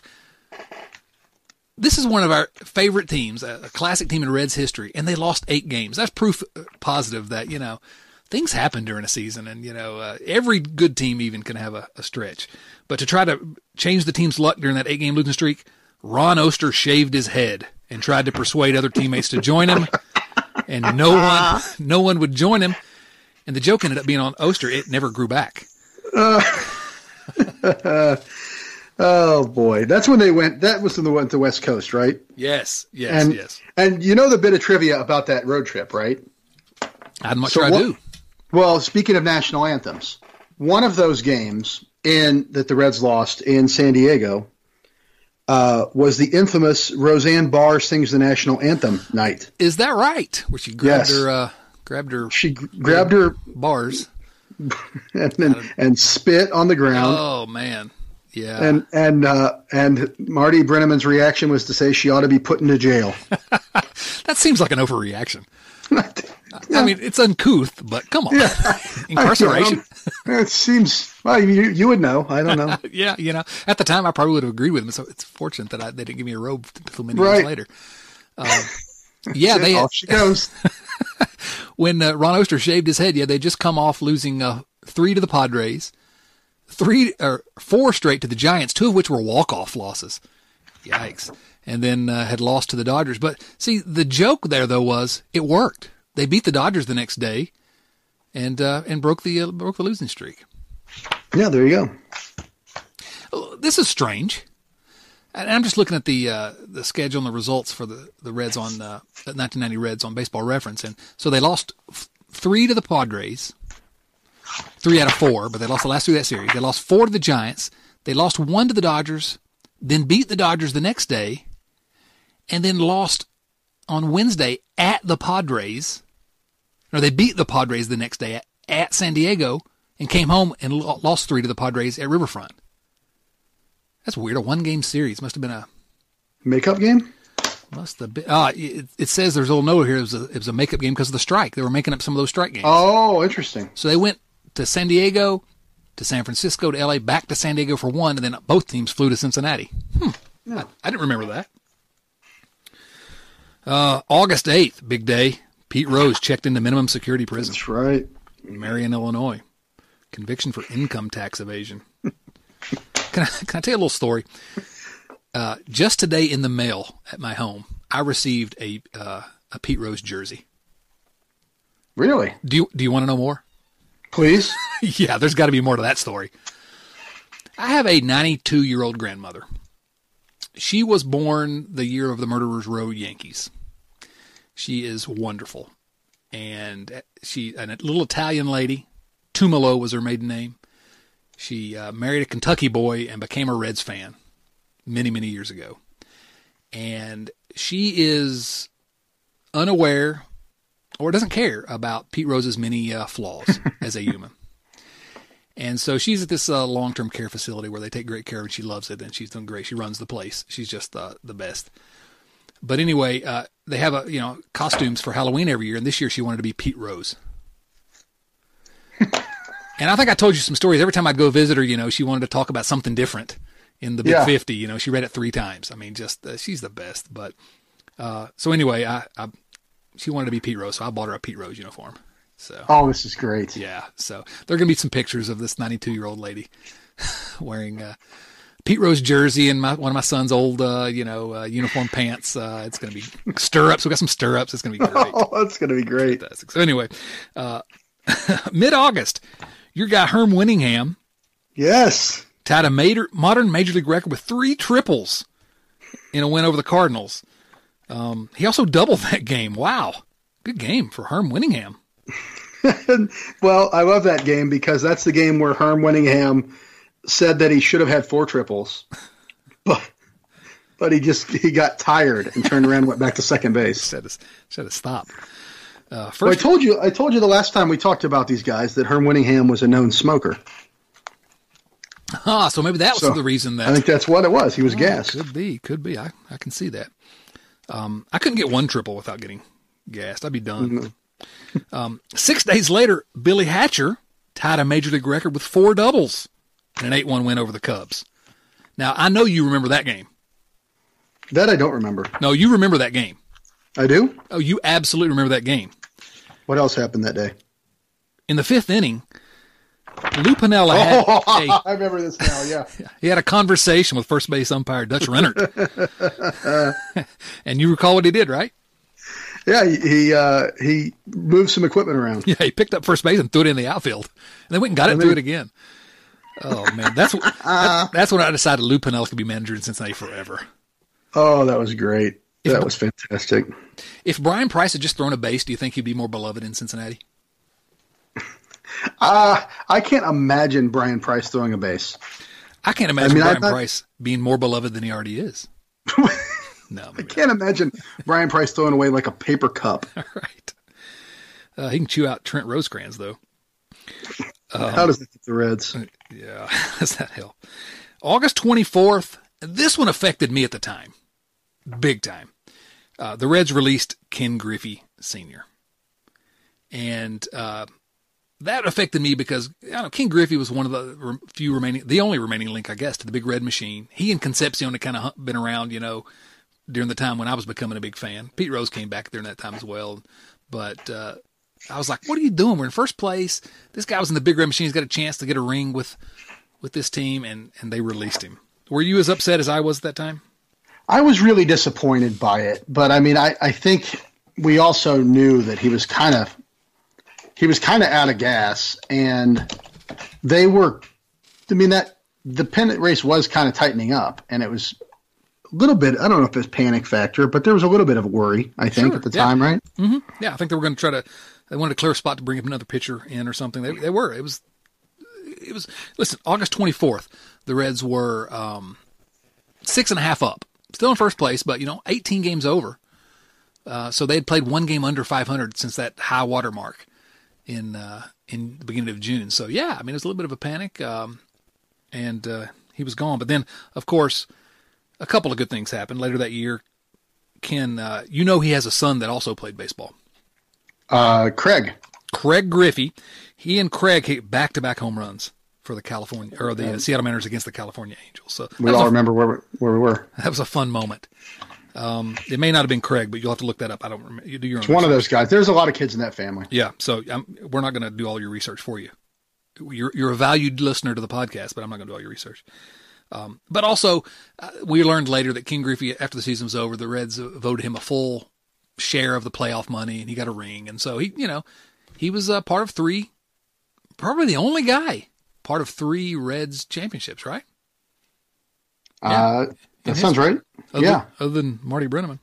this is one of our favorite teams, a, a classic team in Reds history, and they lost eight games. That's proof positive that, you know, things happen during a season, and, you know, uh, every good team even can have a, a stretch. But to try to change the team's luck during that eight-game losing streak, Ron Oster shaved his head and tried to persuade other teammates to join him, and no one no one would join him. And the joke ended up being on Oster. It never grew back. Uh, oh boy, that's when they went. That was when they went to the West Coast, right? Yes, yes, and, yes. And you know the bit of trivia about that road trip, right? I'm not so sure what, I do. Well, speaking of national anthems, one of those games in that the Reds lost in San Diego uh, was the infamous Roseanne Barr sings the national anthem night. Is that right? Where she grabbed Yes. her, uh, grabbed her, She g- grabbed her bars, and and, and spit on the ground. Oh man, yeah. And and uh, and Marty Brenneman's reaction was to say she ought to be put into jail. That seems like an overreaction. I mean, it's uncouth, but come on, Yeah. incarceration. I, it seems well. You you would know. I don't know. Yeah, you know, at the time I probably would have agreed with him. So it's fortunate that I, they didn't give me a robe until many Right. years later. Um, yeah, they Off she goes. when uh, Ron Oster shaved his head. Yeah, they just come off losing uh, three to the Padres, three or four straight to the Giants, two of which were walk-off losses. Yikes! And then uh, had lost to the Dodgers. But see, the joke there though was it worked. They beat the Dodgers the next day, and uh, and broke the uh, broke the losing streak. Yeah, there you go. This is strange. And I'm just looking at the uh, the schedule and the results for the, the Reds on uh, nineteen ninety Reds on Baseball Reference, and so they lost f- three to the Padres, three out of four, but they lost the last two of that series. They lost four to the Giants. They lost one to the Dodgers, then beat the Dodgers the next day, and then lost on Wednesday at the Padres. No, they beat the Padres the next day at, at San Diego and came home and lo- lost three to the Padres at Riverfront. That's weird. A one-game series must have been a makeup game. Must have been. Ah, it, it says there's a little note here. It was a, it was a makeup game because of the strike. They were making up some of those strike games. Oh, interesting. So they went to San Diego, to San Francisco, to L A, back to San Diego for one, and then both teams flew to Cincinnati. Hmm. Yeah. I, I didn't remember that. Uh, August eighth, big day. Pete Rose checked into minimum security prison. That's right. In Marion, Illinois. Conviction for income tax evasion. Can I, can I tell you a little story? Uh, just today in the mail at my home, I received a uh, a Pete Rose jersey. Really? Do you do you want to know more? Please. Yeah, there's got to be more to that story. I have a ninety-two-year-old grandmother. She was born the year of the Murderers Row Yankees. She is wonderful. And she, a little Italian lady, Tumalo was her maiden name. She uh, married a Kentucky boy and became a Reds fan many, many years ago. And she is unaware or doesn't care about Pete Rose's many uh, flaws as a human. And so she's at this uh, long-term care facility where they take great care of her, and she loves it, and she's doing great. She runs the place. She's just uh, the best. But anyway, uh, they have a you know costumes for Halloween every year, and this year she wanted to be Pete Rose. And I think I told you some stories. Every time I'd go visit her, you know, she wanted to talk about something different in the Big Yeah. fifty. You know, she read it three times. I mean, just uh, she's the best. But uh, so anyway, I, I she wanted to be Pete Rose, so I bought her a Pete Rose uniform. So Oh, this is great. yeah, so there are going to be some pictures of this ninety-two-year-old lady wearing a Pete Rose jersey and my, one of my son's old, uh, you know, uh, uniform pants. Uh, it's going to be stirrups. We got some stirrups. It's going to be great. Oh, that's going to be great. Fantastic. So anyway, uh, mid-August, your guy Herm Winningham Yes. tied a major, modern Major League record with three triples in a win over the Cardinals. Um, he also doubled that game. Wow, good game for Herm Winningham. Well, I love that game because that's the game where Herm Winningham said that he should have had four triples, but but he just he got tired and turned around and went back to second base. Said to, said to stop. Uh, Well, I first, told you I told you the last time we talked about these guys that Herm Winningham was a known smoker. ah, so maybe that was So, the reason that I think that's what it was. He was Oh, gassed. Could be, could be. I, I can see that. Um, I couldn't get one triple without getting gassed. I'd be done. Mm-hmm. Um, six days later, Billy Hatcher tied a major league record with four doubles in an eight one win over the Cubs. Now, I know you remember that game. That I don't remember. No, you remember that game. I do? Oh, you absolutely remember that game. What else happened that day? In the fifth inning, Lou Piniella had Oh, a, I remember this now, yeah. he had a conversation with first base umpire Dutch Rennert. And you recall what he did, right? Yeah, he he, uh, he moved some equipment around. Yeah, he picked up first base and threw it in the outfield. And they went and got it and And threw then- it again. Oh man, that's that, that's when I decided Lou Piniella could be manager in Cincinnati forever. Oh, that was great. If, that was fantastic. If Brian Price had just thrown a base, do you think he'd be more beloved in Cincinnati? Uh, I can't imagine Brian Price throwing a base. I can't imagine I mean, Brian I thought, Price being more beloved than he already is. No, I can't not. imagine Brian Price throwing away like a paper cup. All right. Uh, he can chew out Trent Rosecrans, though. Um, How does that get the Reds? Yeah, how does that help? August twenty-fourth, this one affected me at the time. Big time. Uh, the Reds released Ken Griffey Senior And uh, that affected me because I don't know, Ken Griffey was one of the few remaining, the only remaining link, I guess, to the Big Red Machine. He and Concepcion had kind of been around, you know, during the time when I was becoming a big fan. Pete Rose came back during that time as well. But uh, I was like, what are you doing? We're in first place. This guy was in the Big Red Machine. He's got a chance to get a ring with with this team, and, and they released him. Were you as upset as I was at that time? I was really disappointed by it. But, I mean, I, I think we also knew that he was kind of he was kind of out of gas. And they were – I mean, that the pennant race was kind of tightening up, and it was – a little bit, I don't know if it's panic factor, but there was a little bit of worry, I think, sure, at the yeah. time, right? Mm-hmm. Yeah, I think they were going to try to, they wanted to clear a spot to bring up another pitcher in or something. They they were. It was, it was, listen, August twenty-fourth, the Reds were um, six and a half up. Still in first place, but, you know, eighteen games over. Uh, so they had played one game under five hundred since that high water mark in, uh, in the beginning of June. So, yeah, I mean, it was a little bit of a panic, um, and uh, he was gone. But then, of course, a couple of good things happened later that year. Ken, uh, you know he has a son that also played baseball. Uh, Craig. Craig Griffey. He and Craig hit back-to-back home runs for the California or the uh, Seattle Mariners against the California Angels. So we all a, remember where we, where we were. That was a fun moment. Um, it may not have been Craig, but you'll have to look that up. I don't remember. You do your own it's research. One of those guys. There's a lot of kids in that family. Yeah, so I'm, we're not going to do all your research for you. You're, you're a valued listener to the podcast, but I'm not going to do all your research. Um, but also, uh, we learned later that Ken Griffey, after the season was over, the Reds voted him a full share of the playoff money, and he got a ring. And so he, you know, he was uh, part of three, probably the only guy, part of three Reds championships, right? Uh, yeah. That sounds right. Other, yeah. Other than Marty Brennaman.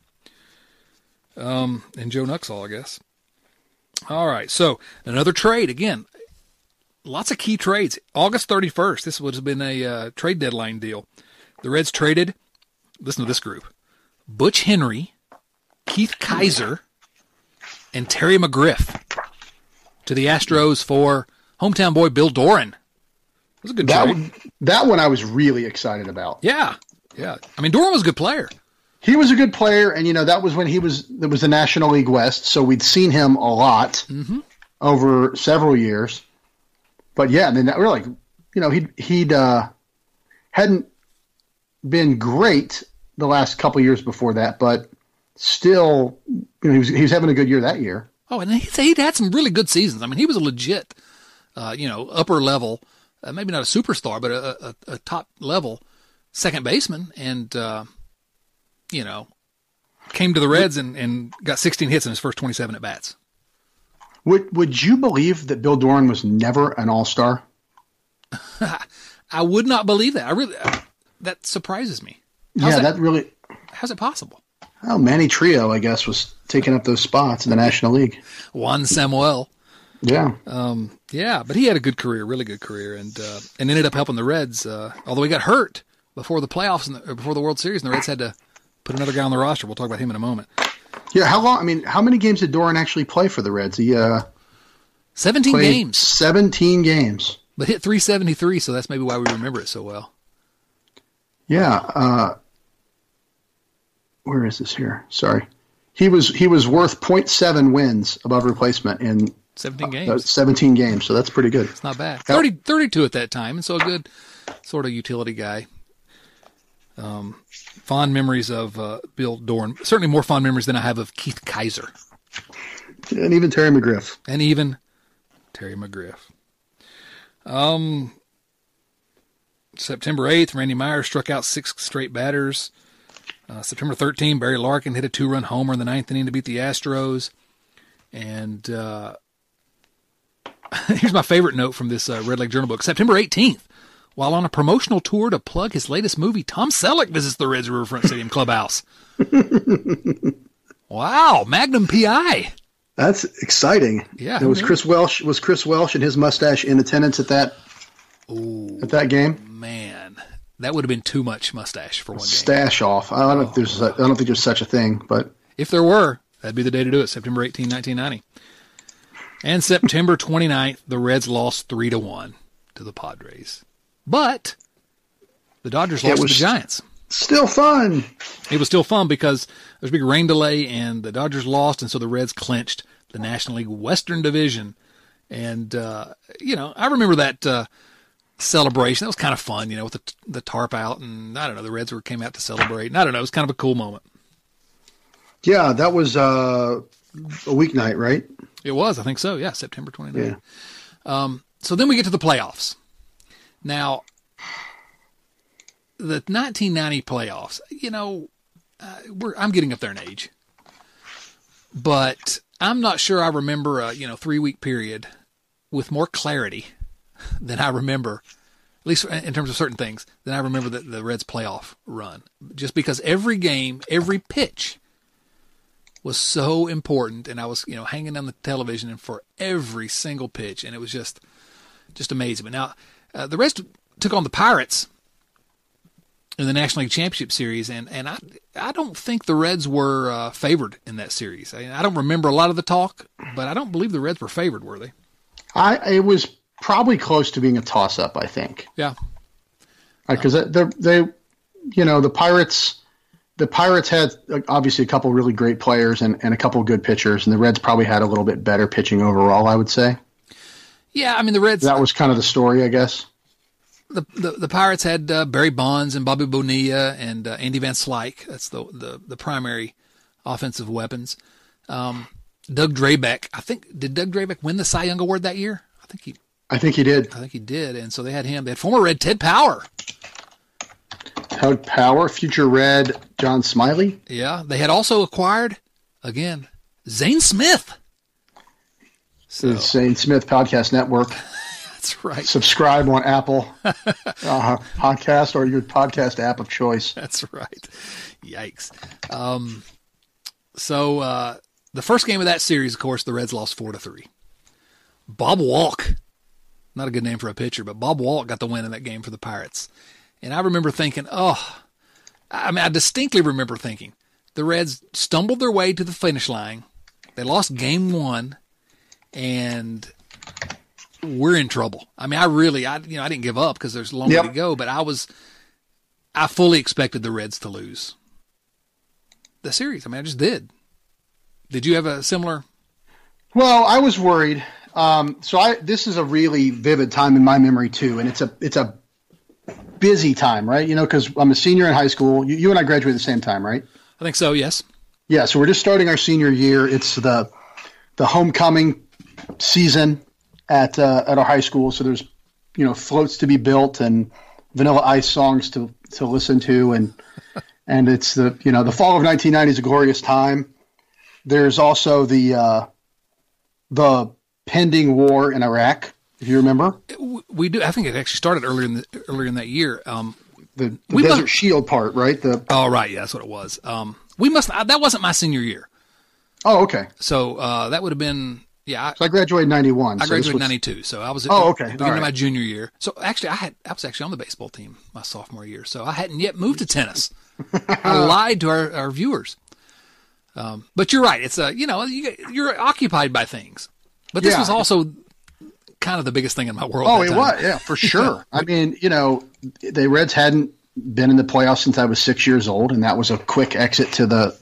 Um, and Joe Nuxall, I guess. All right. So another trade again. Lots of key trades. August thirty-first, this would have been a uh, trade deadline deal. The Reds traded, listen to this group, Butch Henry, Keith Kaiser, and Terry McGriff to the Astros for hometown boy Bill Doran. It was a good that trade. One, that one I was really excited about. Yeah, yeah. I mean, Doran was a good player. He was a good player, and, you know, that was when he was, it was the National League West, so we'd seen him a lot mm-hmm. over several years. But yeah, I mean, we're like, you know, he'd he'd uh, hadn't been great the last couple of years before that, but still, you know, he was he was having a good year that year. Oh, and he'd, he'd had some really good seasons. I mean, he was a legit, uh, you know, upper level, uh, maybe not a superstar, but a, a, a top level second baseman, and uh, you know, came to the Reds and, and got sixteen hits in his first twenty-seven at bats. Would Would you believe that Bill Doran was never an all-star? I would not believe that. I really uh, that surprises me. How's yeah, that, that really. How's it possible? Oh, Manny Trio, I guess, was taking up those spots in the National League. Juan Samuel. Yeah. Um, yeah, but he had a good career, really good career, and uh, and ended up helping the Reds. Uh, although he got hurt before the playoffs and the, before the World Series, and the Reds had to put another guy on the roster. We'll talk about him in a moment. Yeah, how long? I mean, how many games did Doran actually play for the Reds? He uh, seventeen games. Seventeen games, but hit three seventy-three. So that's maybe why we remember it so well. Yeah. Uh, where is this here? Sorry, he was he was worth point seven wins above replacement in seventeen games. Uh, seventeen games. So that's pretty good. It's not bad. thirty, thirty-two at that time, and so a good sort of utility guy. Um, fond memories of uh, Bill Doran. Certainly more fond memories than I have of Keith Kaiser. And even Terry McGriff. And even Terry McGriff. Um, September eighth, Randy Myers struck out six straight batters. Uh, September thirteenth, Barry Larkin hit a two-run homer in the ninth inning to beat the Astros. And uh, here's my favorite note from this uh, Red Leg Journal book. September eighteenth, While on a promotional tour to plug his latest movie, Tom Selleck visits the Reds Riverfront Stadium clubhouse. Wow, Magnum P I. That's exciting. Yeah. It was Chris Welsh. Was Chris Welsh and his mustache in attendance at that Ooh, at that game? Man, that would have been too much mustache for one game. Stash off. I don't know if there's. A, I don't think there's such a thing, but if there were, that'd be the day to do it. September eighteenth, nineteen ninety. And September twenty-ninth, the Reds lost three to one to the Padres. But the Dodgers lost to the Giants. Still fun. It was still fun because there was a big rain delay and the Dodgers lost, and so the Reds clinched the National League Western Division. And, uh, you know, I remember that uh, celebration. That was kind of fun, you know, with the, the tarp out. And, I don't know, the Reds were came out to celebrate. And I don't know, it was kind of a cool moment. Yeah, that was uh, a weeknight, right? It was, I think so. Yeah, September twenty-ninth. Yeah. Um, so then we get to the playoffs. Now, the nineteen ninety playoffs, you know, uh, we're, I'm getting up there in age, but I'm not sure I remember a, you know, three-week period with more clarity than I remember, at least in terms of certain things, than I remember the, the Reds playoff run. Just because every game, every pitch was so important, and I was, you know, hanging on the television and for every single pitch, and it was just, just amazing. But now, uh, the Reds took on the Pirates in the National League Championship Series, and, and I I don't think the Reds were uh, favored in that series. I, I don't remember a lot of the talk, but I don't believe the Reds were favored, were they? I it was probably close to being a toss-up, I think. Yeah, because uh, they they you know the Pirates. The Pirates had obviously a couple really great players and, and a couple of good pitchers, and the Reds probably had a little bit better pitching overall, I would say. Yeah, I mean, the Reds... That was kind of the story, I guess. The the, the Pirates had uh, Barry Bonds and Bobby Bonilla and uh, Andy Van Slyke. That's the, the, the primary offensive weapons. Um, Doug Drabek, I think... Did Doug Drabek win the Cy Young Award that year? I think he... I think he did. I think he did, and so they had him. They had former Red Ted Power. Ted Power, future Red John Smiley. Yeah, they had also acquired, again, Zane Smith. So. The Zane Smith Podcast Network. That's right. Subscribe on Apple uh, Podcast or your podcast app of choice. That's right. Yikes. Um, so uh, the first game of that series, of course, the Reds lost four to three. Bob Walk, not a good name for a pitcher, but Bob Walk got the win in that game for the Pirates. And I remember thinking, oh, I mean, I distinctly remember thinking the Reds stumbled their way to the finish line. They lost game one, and we're in trouble. I mean, I really, I you know, I didn't give up because there's a long yep. way to go, but I was, I fully expected the Reds to lose the series. I mean, I just did. Did you have a similar? Well, I was worried. Um, so I, this is a really vivid time in my memory too, and it's a, it's a. busy time, right? You know, because I'm a senior in high school. You, you and I graduated at the same time, right? I think so, yes. Yeah, so we're just starting our senior year. It's the the homecoming season at uh, at our high school. So there's, you know, floats to be built and Vanilla Ice songs to to listen to, and and it's the you know the fall of nineteen ninety is a glorious time. There's also the uh, the pending war in Iraq. If you remember, we do. I think it actually started earlier in the, earlier in that year. Um, the the Desert must, Shield part, right? The oh, right, yeah, that's what it was. Um, we must. That wasn't my senior year. Oh, okay. So uh, that would have been yeah. I, so I graduated in ninety-one. I so graduated in was... ninety-two. So I was at oh, the, okay. the beginning right. of my junior year. So actually, I had I was actually on the baseball team my sophomore year. So I hadn't yet moved to tennis. I lied to our, our viewers. Um, but you're right. It's a you know you, you're occupied by things. But this yeah. was also kind of the biggest thing in my world. Oh, at that it time. was, yeah, for sure. I mean, you know, the Reds hadn't been in the playoffs since I was six years old, and that was a quick exit to the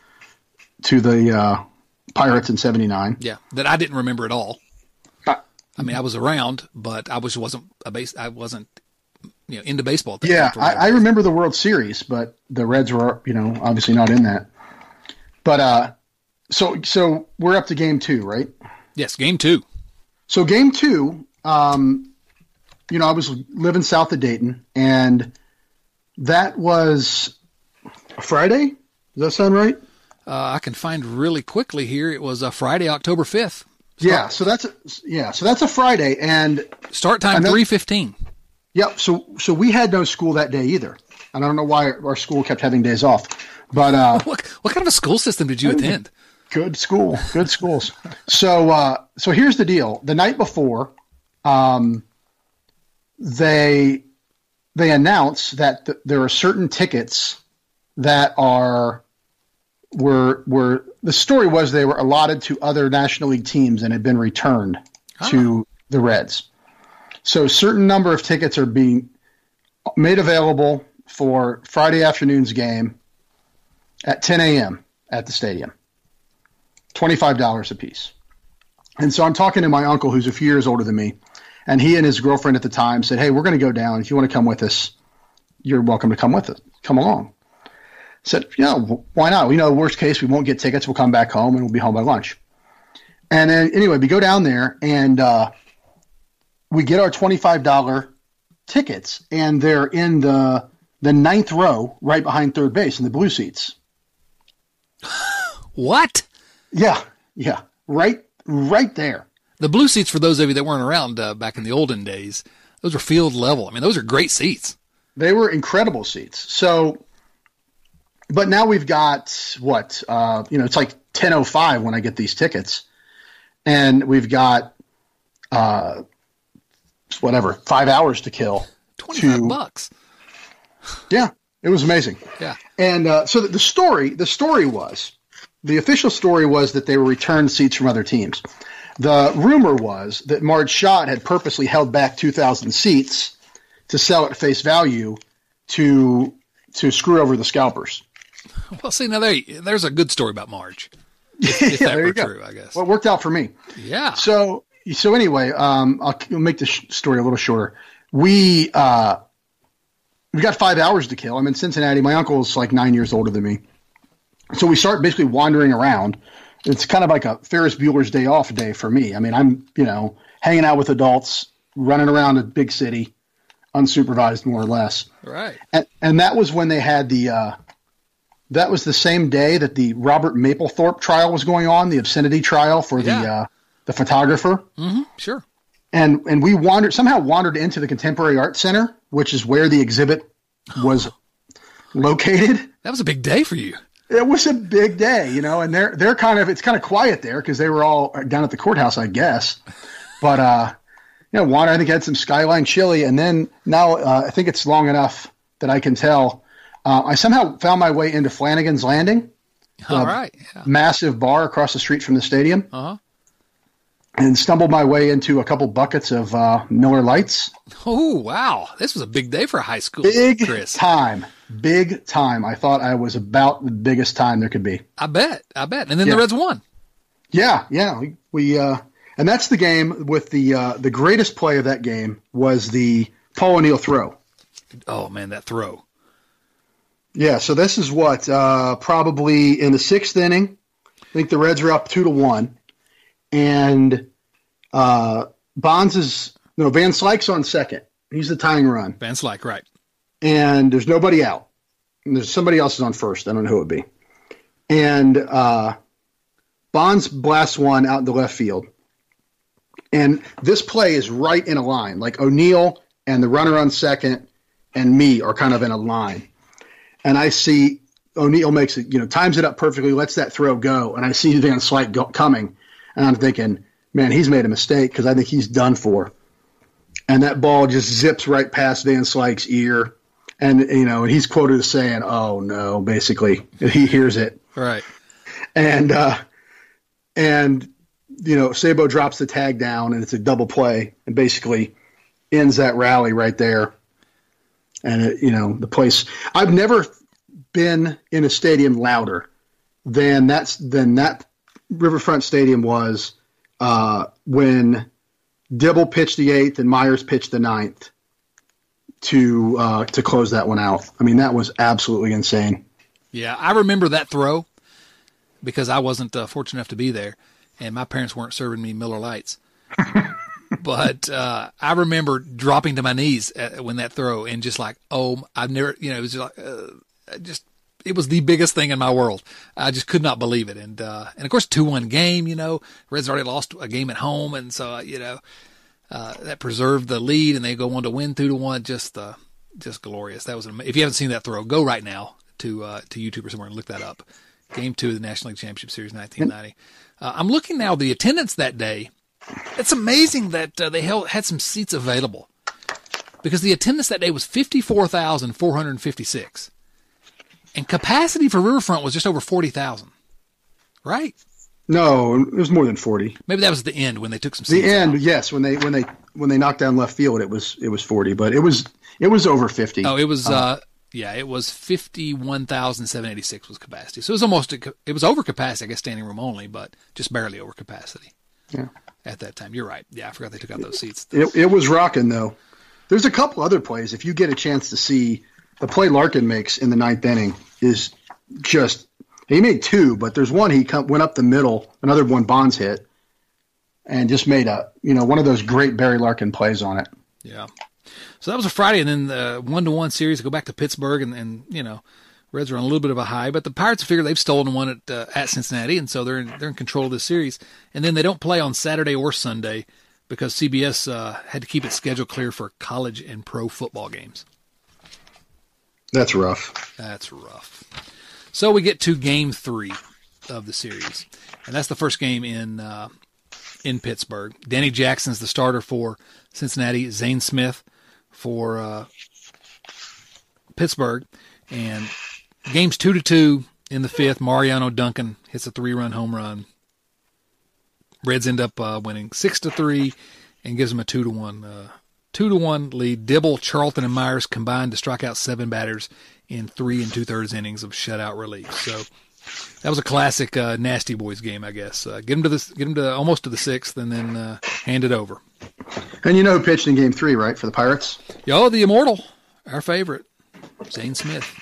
to the uh, Pirates in seventy-nine. Yeah, that I didn't remember at all. Uh, I mean, I was around, but I was wasn't a base. I wasn't you know into baseball. At that yeah, time I, I remember the World Series, but the Reds were, you know, obviously not in that. But uh, so so we're up to game two, right? Yes, game two. So game two, um, you know, I was living south of Dayton, and that was a Friday. Does that sound right? Uh, I can find really quickly here. It was a Friday, October fifth. Yeah, so that's a, yeah, so that's a Friday, and start time three fifteen. Yep. So so we had no school that day either. And I don't know why our school kept having days off. But uh, what, what kind of a school system did you attend? Good school. Good schools. so uh, so here's the deal. The night before, um, they they announce that th- there are certain tickets that are were were the story was they were allotted to other National League teams and had been returned oh. to the Reds. So a certain number of tickets are being made available for Friday afternoon's game at ten a.m. at the stadium. twenty-five dollars a piece. And so I'm talking to my uncle, who's a few years older than me, and he and his girlfriend at the time said, hey, we're going to go down. If you want to come with us, you're welcome to come with us. Come along. I said, you know, why not? We know worst case, we won't get tickets. We'll come back home and we'll be home by lunch. And then anyway, we go down there and uh, we get our twenty-five dollars tickets, and they're in the the ninth row right behind third base in the blue seats. What? Yeah, yeah, right, right there. The blue seats, for those of you that weren't around uh, back in the olden days, those are field level. I mean, those are great seats. They were incredible seats. So, but now we've got what? Uh, you know, it's like ten oh five when I get these tickets, and we've got uh, whatever five hours to kill. Twenty-five to, bucks. Yeah, it was amazing. Yeah, and uh, so the, the story, the story was. The official story was that they were returned seats from other teams. The rumor was that Marge Schott had purposely held back two thousand seats to sell at face value to to screw over the scalpers. Well, see, now there, there's a good story about Marge. If, if yeah, that there were you go. true, I guess. Well, it worked out for me. Yeah. So so anyway, um, I'll make the sh- story a little shorter. We uh, we got five hours to kill. I'm in Cincinnati. My uncle's like nine years older than me. So we start basically wandering around. It's kind of like a Ferris Bueller's Day Off day for me. I mean, I'm, you know, hanging out with adults, running around a big city, unsupervised more or less. Right. And, and that was when they had the, uh, that was the same day that the Robert Mapplethorpe trial was going on, the obscenity trial for yeah. the, uh, the photographer. Mm-hmm. Sure. And, and we wandered, somehow wandered into the Contemporary Art Center, which is where the exhibit was located. That was a big day for you. It was a big day, you know, and they're they're kind of it's kind of quiet there because they were all down at the courthouse, I guess. But uh, you know, Juan, I think had some Skyline chili, and then now uh, I think it's long enough that I can tell. Uh, I somehow found my way into Flanagan's Landing, all right, yeah. massive bar across the street from the stadium, uh-huh. and stumbled my way into a couple buckets of uh, Miller Lights. Oh wow, this was a big day for high school. Big Chris. time. Big time. I thought I was about the biggest time there could be. I bet. I bet. And then yeah. the Reds won. Yeah, yeah. We, we uh, and that's the game with the uh, the greatest play of that game was the Paul O'Neill throw. Oh man, that throw. Yeah. So this is what uh, probably in the sixth inning. I think the Reds are up two to one, and uh, Bonds is no Van Slyke's on second. He's the tying run. Van Slyke, right. And there's nobody out. And there's somebody else is on first. I don't know who it would be. And uh, Bonds blasts one out in the left field. And this play is right in a line. Like O'Neill and the runner on second and me are kind of in a line. And I see O'Neill makes it, you know, times it up perfectly, lets that throw go. And I see Van Slyke go, coming. And I'm thinking, man, he's made a mistake because I think he's done for. And that ball just zips right past Van Slyke's ear. And, you know, he's quoted as saying, oh, no, basically. He hears it. Right. And, uh, and you know, Sabo drops the tag down, and it's a double play and basically ends that rally right there. And, it, you know, the place – I've never been in a stadium louder than, that's, than that Riverfront Stadium was uh, when Dibble pitched the eighth and Myers pitched the ninth. to uh, to close that one out. I mean, that was absolutely insane. Yeah, I remember that throw because I wasn't uh, fortunate enough to be there, and my parents weren't serving me Miller Lights. But uh, I remember dropping to my knees at, when that throw and just like, oh, I've never, you know, it was just like, uh, just, it was the biggest thing in my world. I just could not believe it. And, uh, and of course, two one game, you know, Reds already lost a game at home. And so, uh, you know, uh, that preserved the lead, and they go on to win two to one. Just uh, just glorious. That was an, if you haven't seen that throw, go right now to uh, to YouTube or somewhere and look that up. Game two of the National League Championship Series, nineteen ninety. Uh, I'm looking now the attendance that day. It's amazing that uh, they held, had some seats available, because the attendance that day was fifty-four thousand four hundred fifty-six, and capacity for Riverfront was just over forty thousand. Right? No, it was more than forty. Maybe that was the end when they took some seats. The end, out. yes, when they when they when they knocked down left field, it was it was forty, but it was it was over fifty. Oh, it was uh, uh yeah, it was fifty-one thousand seven hundred eighty-six was capacity. So it was almost a, it was over capacity, I guess standing room only, but just barely over capacity. Yeah. At that time. You're right. Yeah, I forgot they took out those seats. It it was rocking though. There's a couple other plays if you get a chance to see the play Larkin makes in the ninth inning is just he made two, but there's one he come, went up the middle, another one Bonds hit, and just made a you know one of those great Barry Larkin plays on it. Yeah. So that was a Friday, and then the one-to-one series go back to Pittsburgh, and, and you know, Reds are on a little bit of a high, but the Pirates figure they've stolen one at uh, at Cincinnati, and so they're in, they're in control of this series. And then they don't play on Saturday or Sunday because C B S uh, had to keep its schedule clear for college and pro football games. That's rough. That's rough. So we get to Game Three of the series, and that's the first game in uh, in Pittsburgh. Danny Jackson's the starter for Cincinnati. Zane Smith for uh, Pittsburgh, and game's two to two in the fifth. Mariano Duncan hits a three-run home run. Reds end up uh, winning six to three, and gives them a two to one, uh, two to one lead. Dibble, Charlton, and Myers combined to strike out seven batters in three and two-thirds innings of shutout relief. So that was a classic uh, Nasty Boys game, I guess. Uh, get them to the get them to almost to the sixth, and then uh, hand it over. And you know who pitched in Game Three, right, for the Pirates? Oh, the Immortal, our favorite, Zane Smith.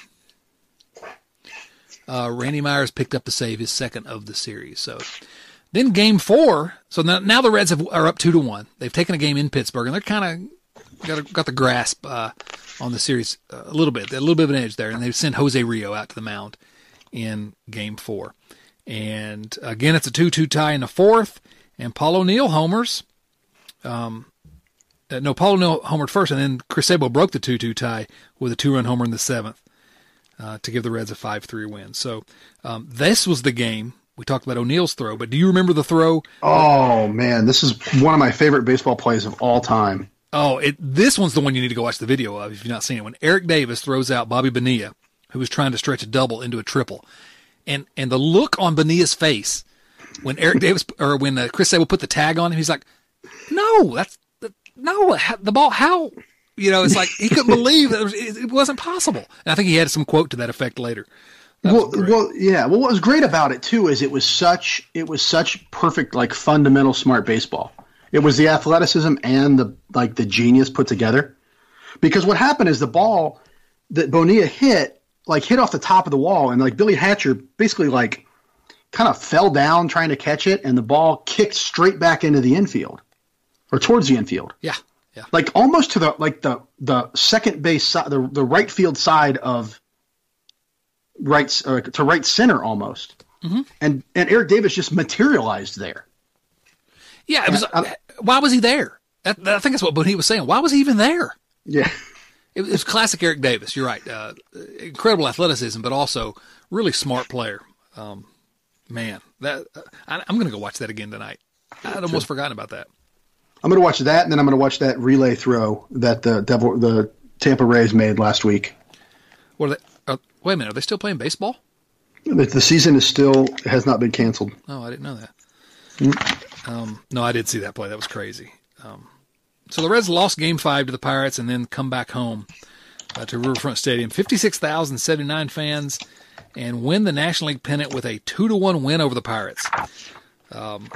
Uh, Randy Myers picked up the save, his second of the series. So then Game Four. So now, now the Reds have, are up two to one. They've taken a game in Pittsburgh, and they're kind of got a, got the grasp uh, on the series uh, a little bit, a little bit of an edge there. And they've sent Jose Rio out to the mound in Game Four. And again, it's a two two tie in the fourth. And Paul O'Neill homers. Um, uh, no, Paul O'Neill homered first, and then Chris Sabo broke the two two tie with a two-run homer in the seventh uh, to give the Reds a five three win. So um, this was the game. We talked about O'Neill's throw, but do you remember the throw? Oh, man, this is one of my favorite baseball plays of all time. Oh, it, this one's the one you need to go watch the video of if you've not seen it. When Eric Davis throws out Bobby Bonilla, who was trying to stretch a double into a triple, and and the look on Bonilla's face when Eric Davis or when uh, Chris Sable put the tag on him, he's like, "No, that's no the ball. How you know?" It's like he couldn't believe that it, was, it wasn't possible. And I think he had some quote to that effect later. That well, well, yeah. Well, what was great about it too is it was such it was such perfect, like fundamental smart baseball. It was the athleticism and the like the genius put together. Because what happened is the ball that Bonilla hit, like hit off the top of the wall, and like Billy Hatcher basically like kind of fell down trying to catch it, and the ball kicked straight back into the infield or towards the infield. Yeah, yeah. Like almost to the like the the second base side, the the right field side of right uh, to right center almost. Mm-hmm. And and Eric Davis just materialized there. Yeah, it was. I, why was he there? That, that, I think that's what Bonilla was saying. Why was he even there? Yeah. It, it was classic Eric Davis. You're right. Uh, incredible athleticism, but also really smart player. Um, man, that uh, I, I'm going to go watch that again tonight. I'd almost sure. forgotten about that. I'm going to watch that, and then I'm going to watch that relay throw that the Devil, the Tampa Rays made last week. What are they? Are, wait a minute. Are they still playing baseball? The, the season is still has not been canceled. Oh, I didn't know that. Mm-hmm. Um, no, I did see that play. That was crazy. Um, so the Reds lost Game Five to the Pirates, and then come back home uh, to Riverfront Stadium. fifty-six thousand seventy-nine fans, and win the National League pennant with a two to one win over the Pirates. Um,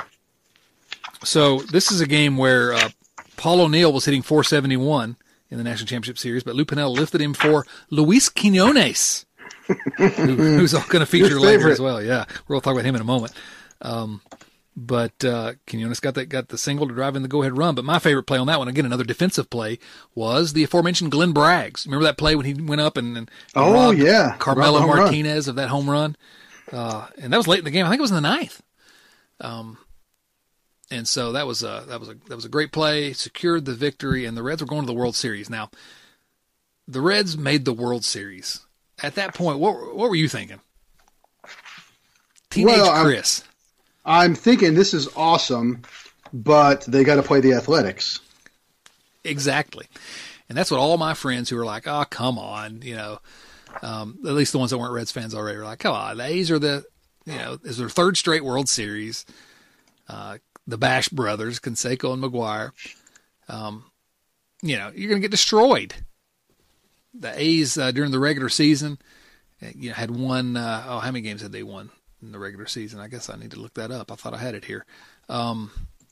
so this is a game where uh, Paul O'Neill was hitting four seventy-one in the National Championship Series, but Lou Piniella lifted him for Luis Quinones, who, who's going to feature later as well. Yeah, we'll talk about him in a moment. Um, but uh, Quinones got that got the single to drive in the go-ahead run. But my favorite play on that one, again, another defensive play, was the aforementioned Glenn Braggs. Remember that play when he went up and, and oh robbed yeah, Carmelo Martinez of that home run? Uh, and that was late in the game. I think it was in the ninth. Um, And so that was a that was a that was a great play, secured the victory, and the Reds were going to the World Series. Now, the Reds made the World Series. At that point, what what were you thinking? Teenage well, Chris. I'm, I'm thinking this is awesome, but they got to play the Athletics. Exactly. And that's what all my friends who were like, oh, come on, you know, um, at least the ones that weren't Reds fans already were like, come on, the A's are the, you know, is their third straight World Series. Uh, the Bash brothers, Canseco and McGuire. Um, you know, you're going to get destroyed. The A's uh, during the regular season, you know, had won, uh, oh, how many games had they won in the regular season? I guess I need to look that up. I thought I had it here. Um,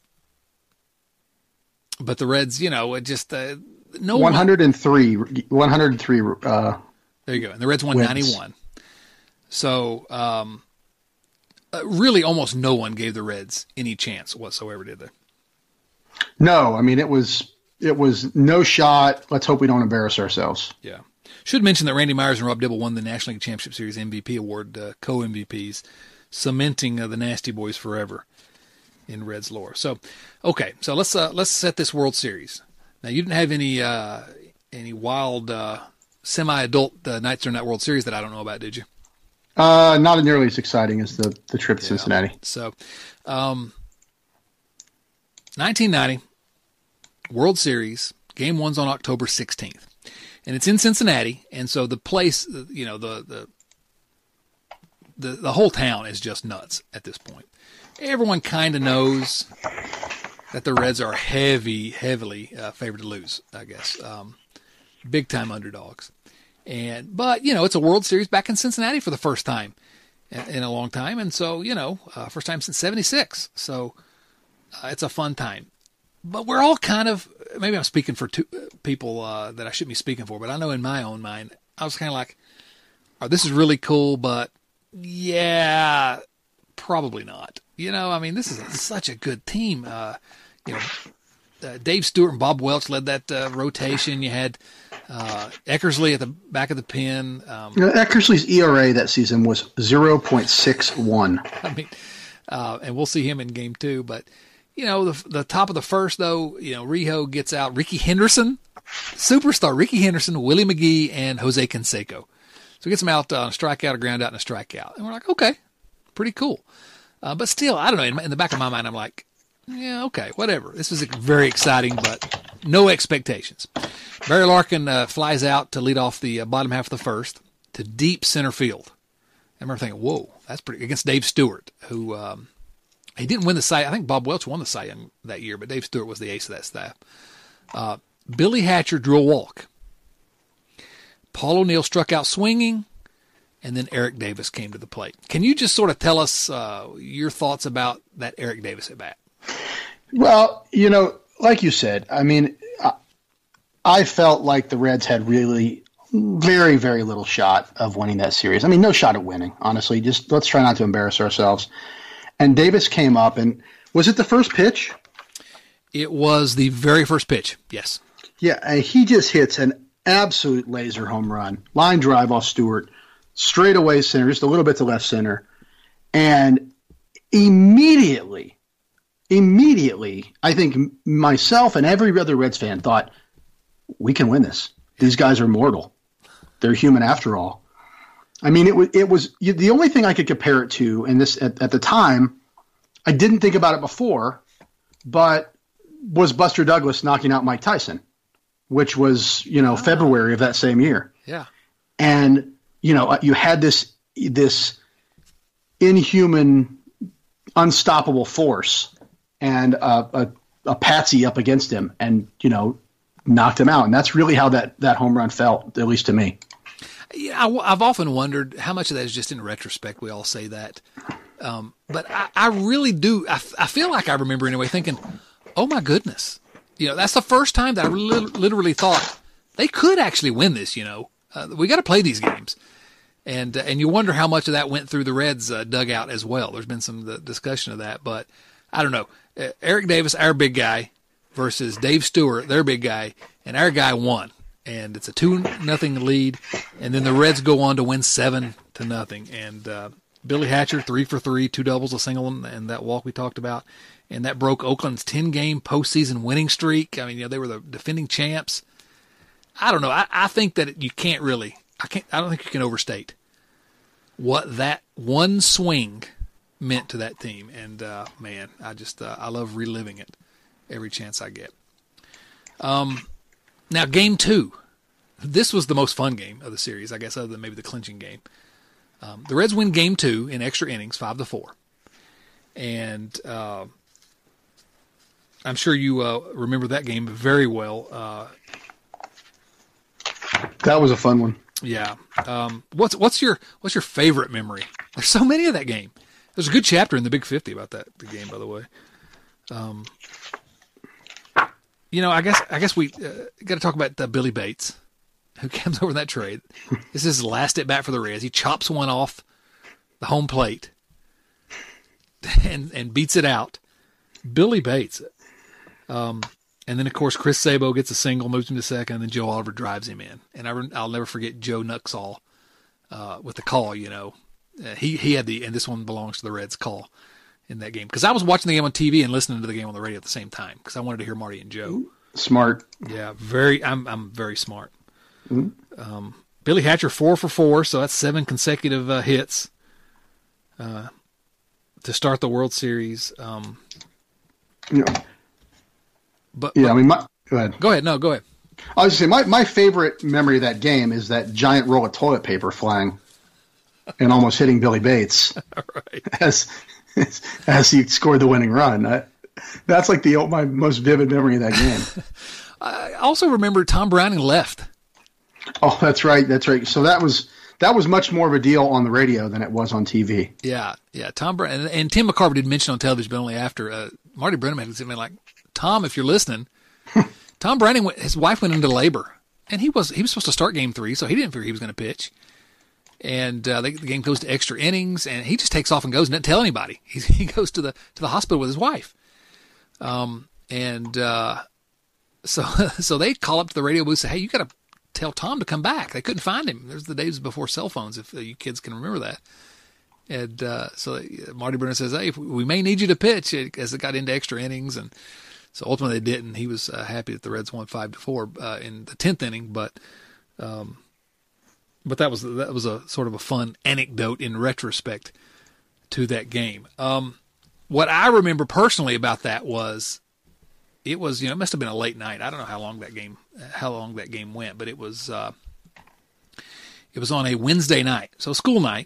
but the Reds, you know, it just, uh, no one hundred three, one hundred three. Uh, there you go. And the Reds won wins. ninety-one. So, um, uh, really almost no one gave the Reds any chance whatsoever, did they? No, I mean, it was, it was no shot. Let's hope we don't embarrass ourselves. Yeah. Should mention that Randy Myers and Rob Dibble won the National League Championship Series M V P award, uh, co-M V Ps, cementing uh, the Nasty Boys forever in Reds lore. So, okay, so let's uh, let's set this World Series. Now, you didn't have any uh, any wild uh, semi-adult uh, nights during that World Series that I don't know about, did you? Uh, not nearly as exciting as the, the trip to yeah. Cincinnati. So, um, nineteen ninety World Series, Game One's on October sixteenth, and it's in Cincinnati, and so the place, you know, the the the, the whole town is just nuts at this point. Everyone kind of knows that the Reds are heavy, heavily uh, favored to lose, I guess. Um, big time underdogs. And, but, you know, it's a World Series back in Cincinnati for the first time in, in a long time. And so, you know, uh, first time since seventy-six. So uh, it's a fun time. But we're all kind of, maybe I'm speaking for two people uh, that I shouldn't be speaking for, but I know in my own mind, I was kind of like, oh, this is really cool, but yeah, probably not. You know, I mean, this is a, such a good team. Uh, you know, uh, Dave Stewart and Bob Welch led that uh, rotation. You had uh, Eckersley at the back of the pen. Um, you know, Eckersley's E R A that season was zero point six one. I mean, uh, and we'll see him in game two. But, you know, the, the top of the first, though, you know, Rijo gets out Ricky Henderson, superstar Ricky Henderson, Willie McGee, and Jose Canseco. So he gets them out on uh, a strikeout, a ground out, and a strikeout. And we're like, okay, pretty cool. Uh, but still, I don't know, in, in the back of my mind, I'm like, yeah, okay, whatever. This is very exciting, but no expectations. Barry Larkin uh, flies out to lead off the uh, bottom half of the first to deep center field. I remember thinking, whoa, that's pretty, against Dave Stewart, who um, he didn't win the Cy. I think Bob Welch won the Cy Young that year, but Dave Stewart was the ace of that staff. Uh, Billy Hatcher drew a walk. Paul O'Neill struck out swinging, and then Eric Davis came to the plate. Can you just sort of tell us uh, your thoughts about that Eric Davis at bat? Well, you know, like you said, I mean, I, I felt like the Reds had really very, very little shot of winning that series. I mean, no shot at winning, honestly. Just let's try not to embarrass ourselves. And Davis came up, and was it the first pitch? It was the very first pitch, yes. Yeah, and he just hits an absolute laser home run. Line drive off Stewart, straight away center, just a little bit to left center. And immediately, immediately, I think myself and every other Reds fan thought, we can win this. These guys are mortal. They're human after all. I mean, it was, it was the only thing I could compare it to, and this at, at the time, I didn't think about it before, but was Buster Douglas knocking out Mike Tyson, which was, you know, oh. February of that same year. Yeah. And, you know, you had this this inhuman, unstoppable force and uh, a, a patsy up against him and, you know, knocked him out. And that's really how that, that home run felt, at least to me. Yeah, I, I've often wondered how much of that is just in retrospect. We all say that. Um, but I, I really do. I, I feel like I remember anyway thinking, oh, my goodness. You know, that's the first time that I li- literally thought they could actually win this, you know. Uh, we got to play these games. And uh, and you wonder how much of that went through the Reds' uh, dugout as well. There's been some uh, discussion of that. But I don't know. Uh, Eric Davis, our big guy, versus Dave Stewart, their big guy, and our guy won. And it's a two nothing lead. And then the Reds go on to win seven to nothing. And uh, Billy Hatcher, three for three, two doubles, a single, and, and that walk we talked about. And that broke Oakland's ten-game postseason winning streak. I mean, you know, they were the defending champs. I don't know. I, I think that you can't really – I can't. I don't think you can overstate what that one swing meant to that team. And, uh, man, I just uh, – I love reliving it every chance I get. Um, now, game two. This was the most fun game of the series, I guess, other than maybe the clinching game. Um, the Reds win game two in extra innings, five to four. And uh, I'm sure you uh, remember that game very well. Uh, that was a fun one. Yeah. Um, what's what's your what's your favorite memory? There's so many of that game. There's a good chapter in the Big fifty about that the game, by the way. Um, you know, I guess I guess we uh, got to talk about uh, Billy Bates, who comes over in that trade. This is his last at bat for the Reds. He chops one off the home plate and and beats it out. Billy Bates. Um, and then, of course, Chris Sabo gets a single, moves him to second, and then Joe Oliver drives him in. And I, I'll never forget Joe Nuxall uh, with the call, you know. Uh, he, he had the, and this one belongs to the Reds, call in that game. Because I was watching the game on T V and listening to the game on the radio at the same time because I wanted to hear Marty and Joe. Smart. Yeah, very. I'm I'm very smart. Mm-hmm. Um, Billy Hatcher, four for four, so that's seven consecutive uh, hits uh, to start the World Series. Um, yeah. But, yeah, but, I mean, my, go ahead. Go ahead. No, go ahead. I was going to say, my, my favorite memory of that game is that giant roll of toilet paper flying and almost hitting Billy Bates right. as, as as he scored the winning run. I, that's like the my most vivid memory of that game. I also remember Tom Browning left. Oh, that's right. That's right. So that was that was much more of a deal on the radio than it was on T V. Yeah, yeah. Tom Brown and, and Tim McCarver did mention on television, but only after uh, Marty Brennaman had something like, Tom, if you're listening, Tom Browning, went, his wife went into labor, and he was he was supposed to start game three, so he didn't figure he was going to pitch. And uh, the, the game goes to extra innings, and he just takes off and goes and doesn't tell anybody. He he goes to the to the hospital with his wife. Um and uh, so so they call up to the radio booth and say, hey, you got to tell Tom to come back. They couldn't find him. There's the days before cell phones, if uh, you kids can remember that. And uh, so uh, Marty Brennan says, hey, we may need you to pitch as it got into extra innings. And so ultimately they didn't. He was uh, happy that the Reds won five to four uh, in the tenth inning. But um, but that was that was a sort of a fun anecdote in retrospect to that game. Um, what I remember personally about that was it was, you know, it must have been a late night. I don't know how long that game how long that game went, but it was uh, it was on a Wednesday night, so school night.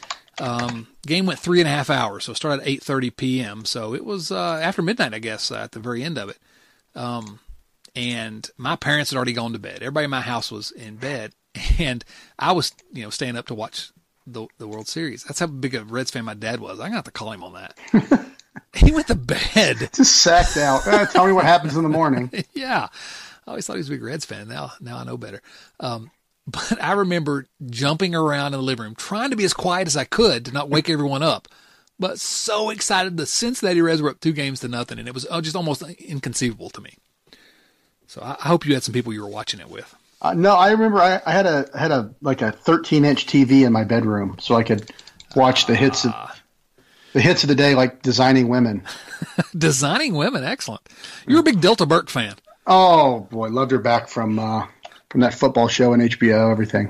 Um, game went three and a half hours, so it started at eight thirty p.m. So it was uh, after midnight, I guess, uh, at the very end of it. Um, and my parents had already gone to bed. Everybody in my house was in bed, and I was, you know, staying up to watch the the World Series. That's how big a Reds fan my dad was. I'm gonna have to call him on that. He went to bed, just sacked out. Uh, tell me what happens in the morning. Yeah, I always thought he was a big Reds fan. Now, now I know better. Um, But I remember jumping around in the living room, trying to be as quiet as I could to not wake everyone up, but so excited. The Cincinnati Reds were up two games to nothing, and it was just almost inconceivable to me. So I hope you had some people you were watching it with. Uh, no, I remember I, I had a had a like a thirteen inch T V in my bedroom, so I could watch the hits of the hits of the day, like Designing Women. Designing Women, excellent. You're a big Delta Burke fan. Oh boy, loved her back from. Uh, From that football show on H B O, everything.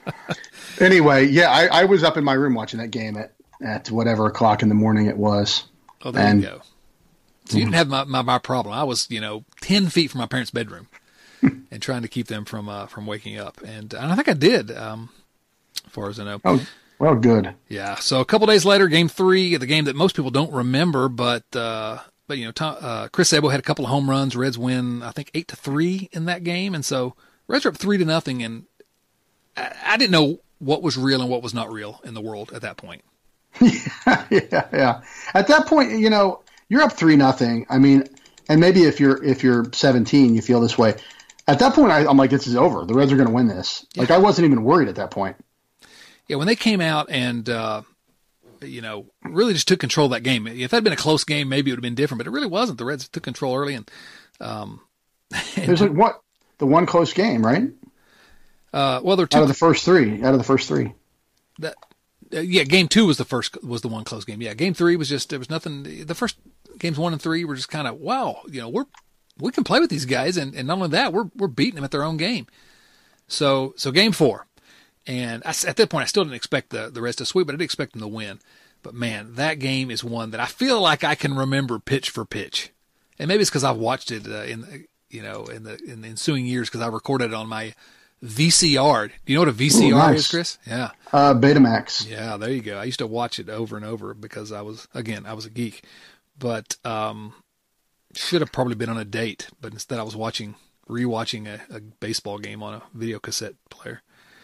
Anyway, yeah, I, I was up in my room watching that game at, at whatever o'clock in the morning it was. Oh, there and, you go. So you didn't have my, my, my problem. I was, you know, ten feet from my parents' bedroom and trying to keep them from uh, from waking up. And, and I think I did, um, as far as I know. Oh, well, good. Yeah. So a couple days later, game three, the game that most people don't remember, but uh, but you know, Tom, uh, Chris Sabo had a couple of home runs. Reds win, I think, eight to three in that game, and so Reds are up three to nothing, and I, I didn't know what was real and what was not real in the world at that point. yeah, yeah, yeah. At that point, you know, you're up three nothing. I mean, and maybe if you're if you're seventeen, you feel this way. At that point, I, I'm like, this is over. The Reds are going to win this. Yeah. Like, I wasn't even worried at that point. Yeah, when they came out and uh, you know, really just took control of that game. If that had been a close game, maybe it would have been different, but it really wasn't. The Reds took control early, and um, and, there's like what. The one close game, right? Uh, well, they're two out of the first three. Out of the first three. That Uh, yeah, game two was the first was the one close game. Yeah, game three was just there was nothing. The first games one and three were just kind of wow. You know, we're we can play with these guys, and, and not only that, we're we're beating them at their own game. So so game four, and I, at that point I still didn't expect the the Reds to sweep, but I did expect them to win. But man, that game is one that I feel like I can remember pitch for pitch, and maybe it's because I've watched it uh, in you know in the in the ensuing years because I recorded it on my V C R. Do you know what a V C R Ooh, nice. is, Chris? Yeah. Uh, Betamax. Yeah, there you go. I used to watch it over and over because I was, again, I was a geek. But um, should have probably been on a date, but instead I was watching, rewatching a, a baseball game on a video cassette player.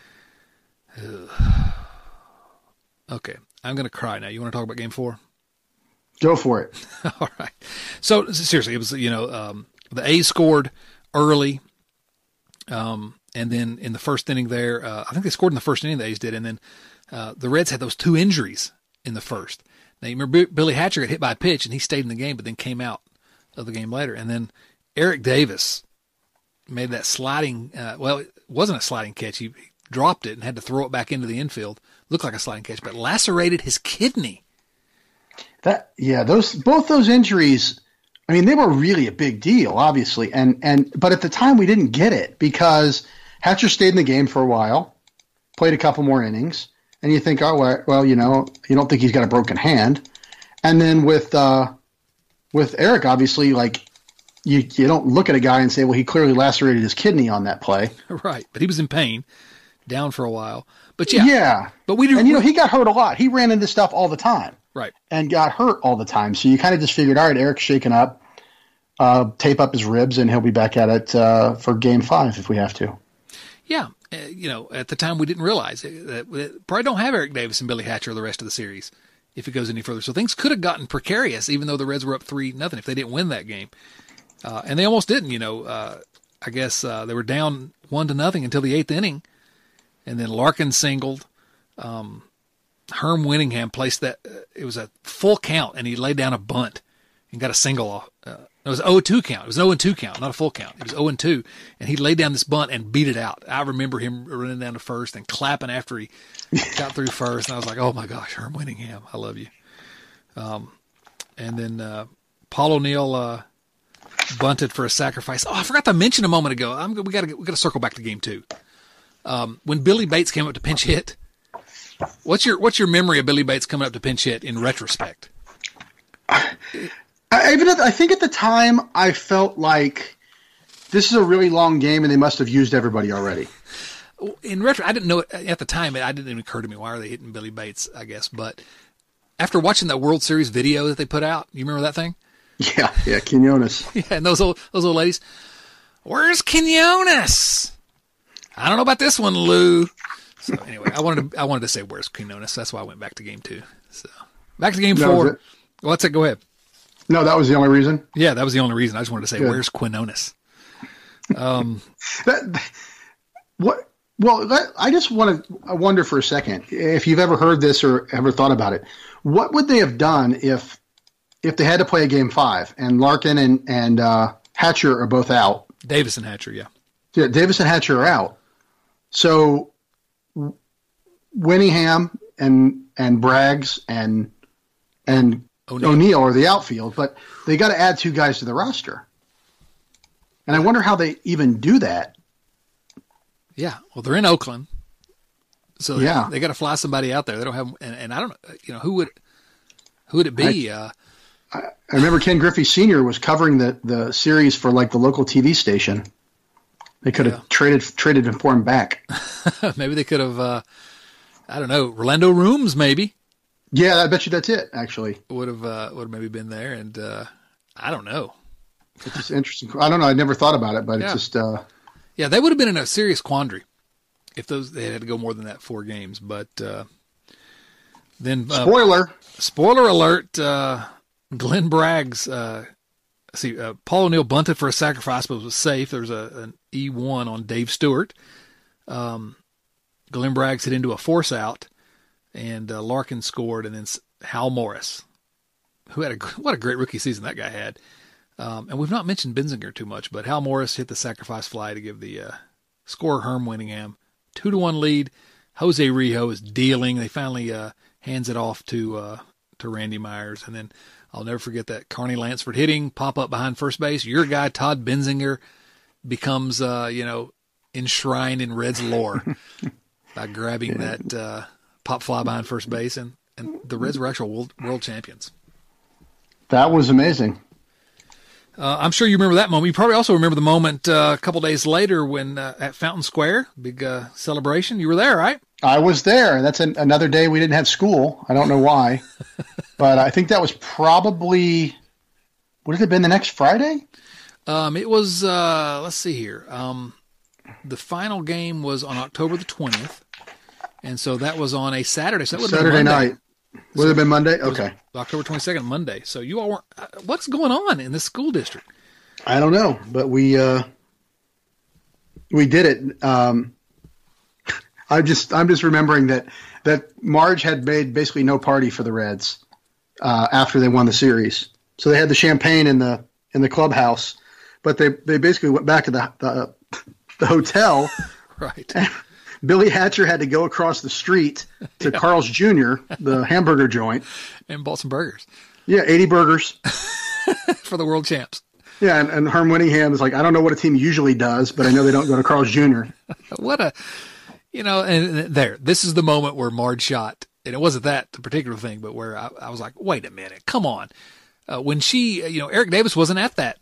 Ugh. Okay, I'm going to cry now. You want to talk about game four? Go for it. All right. So, seriously, it was, you know, um, the A's scored early. Um, and then in the first inning there, uh, I think they scored in the first inning, the A's did, and then uh, the Reds had those two injuries in the first. Now, you remember Billy Hatcher got hit by a pitch, and he stayed in the game, but then came out of the game later. And then Eric Davis made that sliding, uh, well, it wasn't a sliding catch. He, he dropped it and had to throw it back into the infield. Looked like a sliding catch, but lacerated his kidney. That Yeah, those both those injuries – I mean, they were really a big deal, obviously, and and but at the time we didn't get it because Hatcher stayed in the game for a while, played a couple more innings, and you think, oh well, well you know, you don't think he's got a broken hand, and then with uh, with Eric, obviously, like you you don't look at a guy and say, well, he clearly lacerated his kidney on that play, right? But he was in pain, down for a while, but yeah, yeah, but we do, and you know, he got hurt a lot. He ran into stuff all the time. Right. And got hurt all the time. So you kind of just figured, all right, Eric's shaken up, uh, tape up his ribs, and he'll be back at it uh, for game five if we have to. Yeah. Uh, you know, at the time we didn't realize it, that we probably don't have Eric Davis and Billy Hatcher the rest of the series if it goes any further. So things could have gotten precarious even though the Reds were up three nothing if they didn't win that game. Uh, and they almost didn't, you know. Uh, I guess uh, they were down one to nothing until the eighth inning. And then Larkin singled. Um Herm Winningham placed that, uh, it was a full count, and he laid down a bunt and got a single off. Uh, it was an oh two count. It was an oh two count, not a full count. It was oh two, and he laid down this bunt and beat it out. I remember him running down to first and clapping after he got through first, and I was like, oh, my gosh, Herm Winningham, I love you. Um, and then uh, Paul O'Neill uh, bunted for a sacrifice. Oh, I forgot to mention a moment ago. I'm, we got to we got to circle back to game two. Um, when Billy Bates came up to pinch hit, What's your what's your memory of Billy Bates coming up to pinch hit in retrospect? I, even at, I think at the time I felt like this is a really long game and they must have used everybody already. In retro, I didn't know it at the time. It didn't even occur to me why are they hitting Billy Bates? I guess, but after watching that World Series video that they put out, you remember that thing? Yeah, yeah, Quinones. Yeah, and those old those old ladies. Where's Quinones? I don't know about this one, Lou. So anyway, I wanted to I wanted to say where's Quinones. That's why I went back to game two. So back to game no, four. Well, let's go ahead. No, that was the only reason. Yeah, that was the only reason. I just wanted to say Good. Where's Quinones. Um, that, what? Well, that, I just want to I wonder for a second if you've ever heard this or ever thought about it. What would they have done if if they had to play a game five and Larkin and and uh, Hatcher are both out? Davis and Hatcher, yeah. Yeah, Davis and Hatcher are out. So Winningham and and Braggs and and O'Neill. O'Neill are the outfield, but they got to add two guys to the roster. And I wonder how they even do that. Yeah, well, they're in Oakland, so yeah. they, they got to fly somebody out there. They don't have, and, and I don't know, you know, who would who would it be? I, uh, I, I remember Ken Griffey Senior was covering the the series for like the local T V station. They could have yeah. traded traded him for him back. Maybe they could have. Uh, I don't know, Rolando Rooms, maybe. Yeah, I bet you that's it. Actually, would have uh, would have maybe been there, and uh, I don't know. It's just interesting. I don't know. I never thought about it, but yeah. it's just. Uh, yeah, they would have been in a serious quandary if those they had to go more than that four games. But uh, then, uh, spoiler, spoiler alert: uh, Glenn Braggs. Uh, see, uh, Paul O'Neill bunted for a sacrifice, but was safe. There was a, an E one on Dave Stewart. Um, Glenn Braggs hit into a force out, and uh, Larkin scored, and then Hal Morris, who had a what a great rookie season that guy had. Um, and we've not mentioned Benzinger too much, but Hal Morris hit the sacrifice fly to give the uh, scorer Herm Winningham two to one lead Jose Rijo is dealing. They finally uh, hands it off to uh, to Randy Myers. And then I'll never forget that Carney Lansford hitting, pop up behind first base. Your guy, Todd Benzinger, becomes, uh, you know, enshrined in Reds lore by grabbing yeah. that uh, pop fly behind first base. And, and the Reds were actual world, world champions. That was amazing. Uh, I'm sure you remember that moment. You probably also remember the moment uh, a couple days later when uh, at Fountain Square, big uh, celebration. You were there, right? I was there. That's an, another day we didn't have school. I don't know why, but I think that was probably, would it have been the next Friday? Um, it was, uh, let's see here. Um, the final game was on October the twentieth, and so that was on a Saturday. So that would Saturday have been Monday. night. Would it have been Monday? Okay. October twenty-second, Monday. So you all weren't, uh, what's going on in this school district? I don't know, but we, uh, we did it. Um, I just, I'm just remembering that, that Marge had made basically no party for the Reds, uh, after they won the series. So they had the champagne in the, in the clubhouse, but they, they basically went back to the, the, the hotel. Right. Billy Hatcher had to go across the street to yeah. Carl's Junior, the hamburger joint. And bought some burgers. Yeah, eighty burgers. For the world champs. Yeah, and, and Herm Winningham is like, I don't know what a team usually does, but I know they don't go to Carl's Junior What a, you know, and there, this is the moment where Marge shot, and it wasn't that particular thing, but where I, I was like, wait a minute, come on. Uh, when she, you know, Eric Davis wasn't at that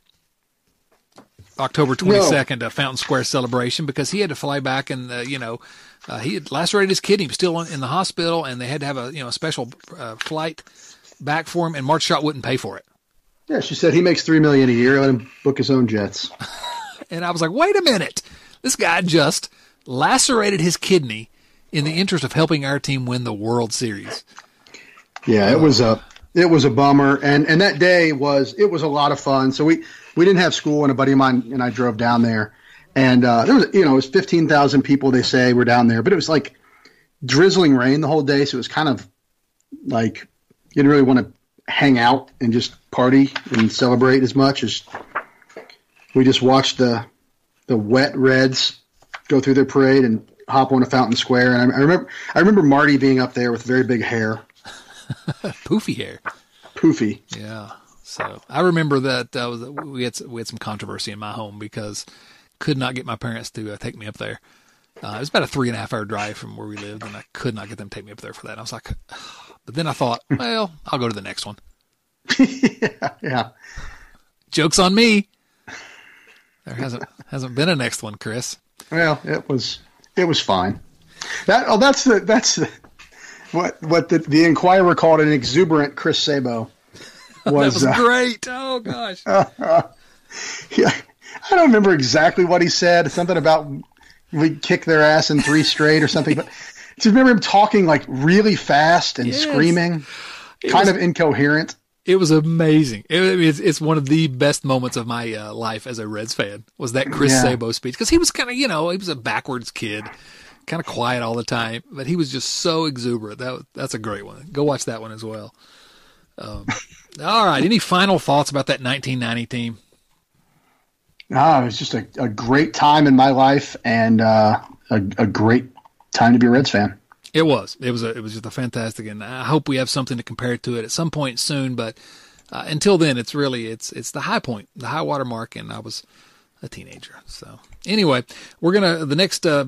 October twenty-second, no. uh, Fountain Square celebration, because he had to fly back and, uh, you know, uh, he had lacerated his kidney. He was still in the hospital, and they had to have a, you know, a special uh, flight back for him, and Marge Schott wouldn't pay for it. Yeah, she said he makes three million dollars a year. Let him book his own jets. And I was like, wait a minute. This guy just lacerated his kidney in the interest of helping our team win the World Series. Yeah, it was a it was a bummer, and and that day was it was a lot of fun. So we. We didn't have school, and a buddy of mine and I drove down there, and uh, there was, you know, it was fifteen thousand people, they say, were down there, but it was like drizzling rain the whole day. So it was kind of like, you didn't really want to hang out and just party and celebrate as much as we just watched the, the wet Reds go through their parade and hop on a Fountain Square. And I, I remember, I remember Marty being up there with very big hair, poofy hair, poofy. Yeah. So I remember that uh, we had we had some controversy in my home because could not get my parents to uh, take me up there. Uh, it was about a three and a half hour drive from where we lived, and I could not get them to take me up there for that. And I was like, ugh. But then I thought, well, I'll go to the next one. yeah, yeah. Joke's on me. There hasn't hasn't been a next one, Chris. Well, it was it was fine. That oh, that's the that's the, what what the, the Inquirer called an exuberant Chris Sabo. Was, that was uh, great. Oh, gosh. Uh, uh, yeah, I don't remember exactly what he said. Something about we kick their ass in three straight or something. But I just remember him talking like really fast and yes. screaming, it kind was, of incoherent. It was amazing. It, it's, it's one of the best moments of my uh, life as a Reds fan was that Chris yeah. Sabo speech. Because he was kind of, you know, he was a backwards kid, kind of quiet all the time. But he was just so exuberant. That That's a great one. Go watch that one as well. Um All right. Any final thoughts about that nineteen ninety team? No, it was just a, a great time in my life and uh, a, a great time to be a Reds fan. It was. It was. A, it was just a fantastic, and I hope we have something to compare to it at some point soon. But uh, until then, it's really it's it's the high point, the high water mark, and I was a teenager. So anyway, we're gonna the next uh,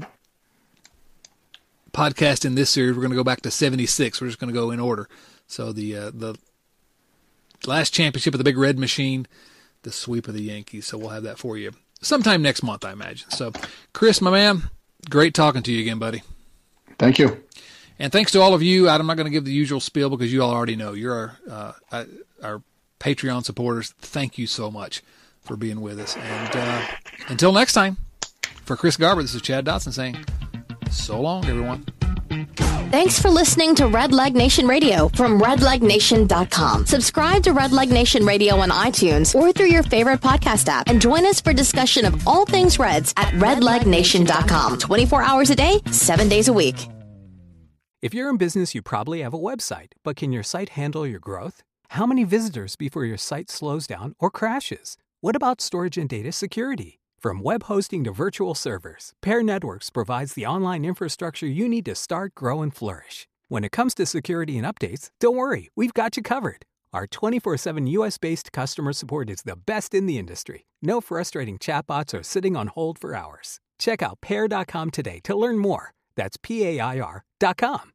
podcast in this series. We're gonna go back to seventy-six. We're just gonna go in order. So the uh, the last championship of the Big Red Machine, the sweep of the Yankees. So we'll have that for you sometime next month, I imagine. So, Chris, my man, great talking to you again, buddy. Thank you. And thanks to all of you. I'm not going to give the usual spiel because you all already know. You're our, uh, our Patreon supporters. Thank you so much for being with us. And uh, until next time, for Chris Garber, this is Chad Dotson saying, so long, everyone. Thanks for listening to Red Leg Nation Radio from red leg nation dot com. Subscribe to Red Leg Nation Radio on iTunes or through your favorite podcast app and join us for discussion of all things Reds at red leg nation dot com. twenty-four hours a day, seven days a week. If you're in business, you probably have a website, but can your site handle your growth? How many visitors before your site slows down or crashes? What about storage and data security? From web hosting to virtual servers, Pair Networks provides the online infrastructure you need to start, grow, and flourish. When it comes to security and updates, don't worry, we've got you covered. Our twenty-four seven U S-based customer support is the best in the industry. No frustrating chatbots or sitting on hold for hours. Check out pair dot com today to learn more. That's P A I R dot com.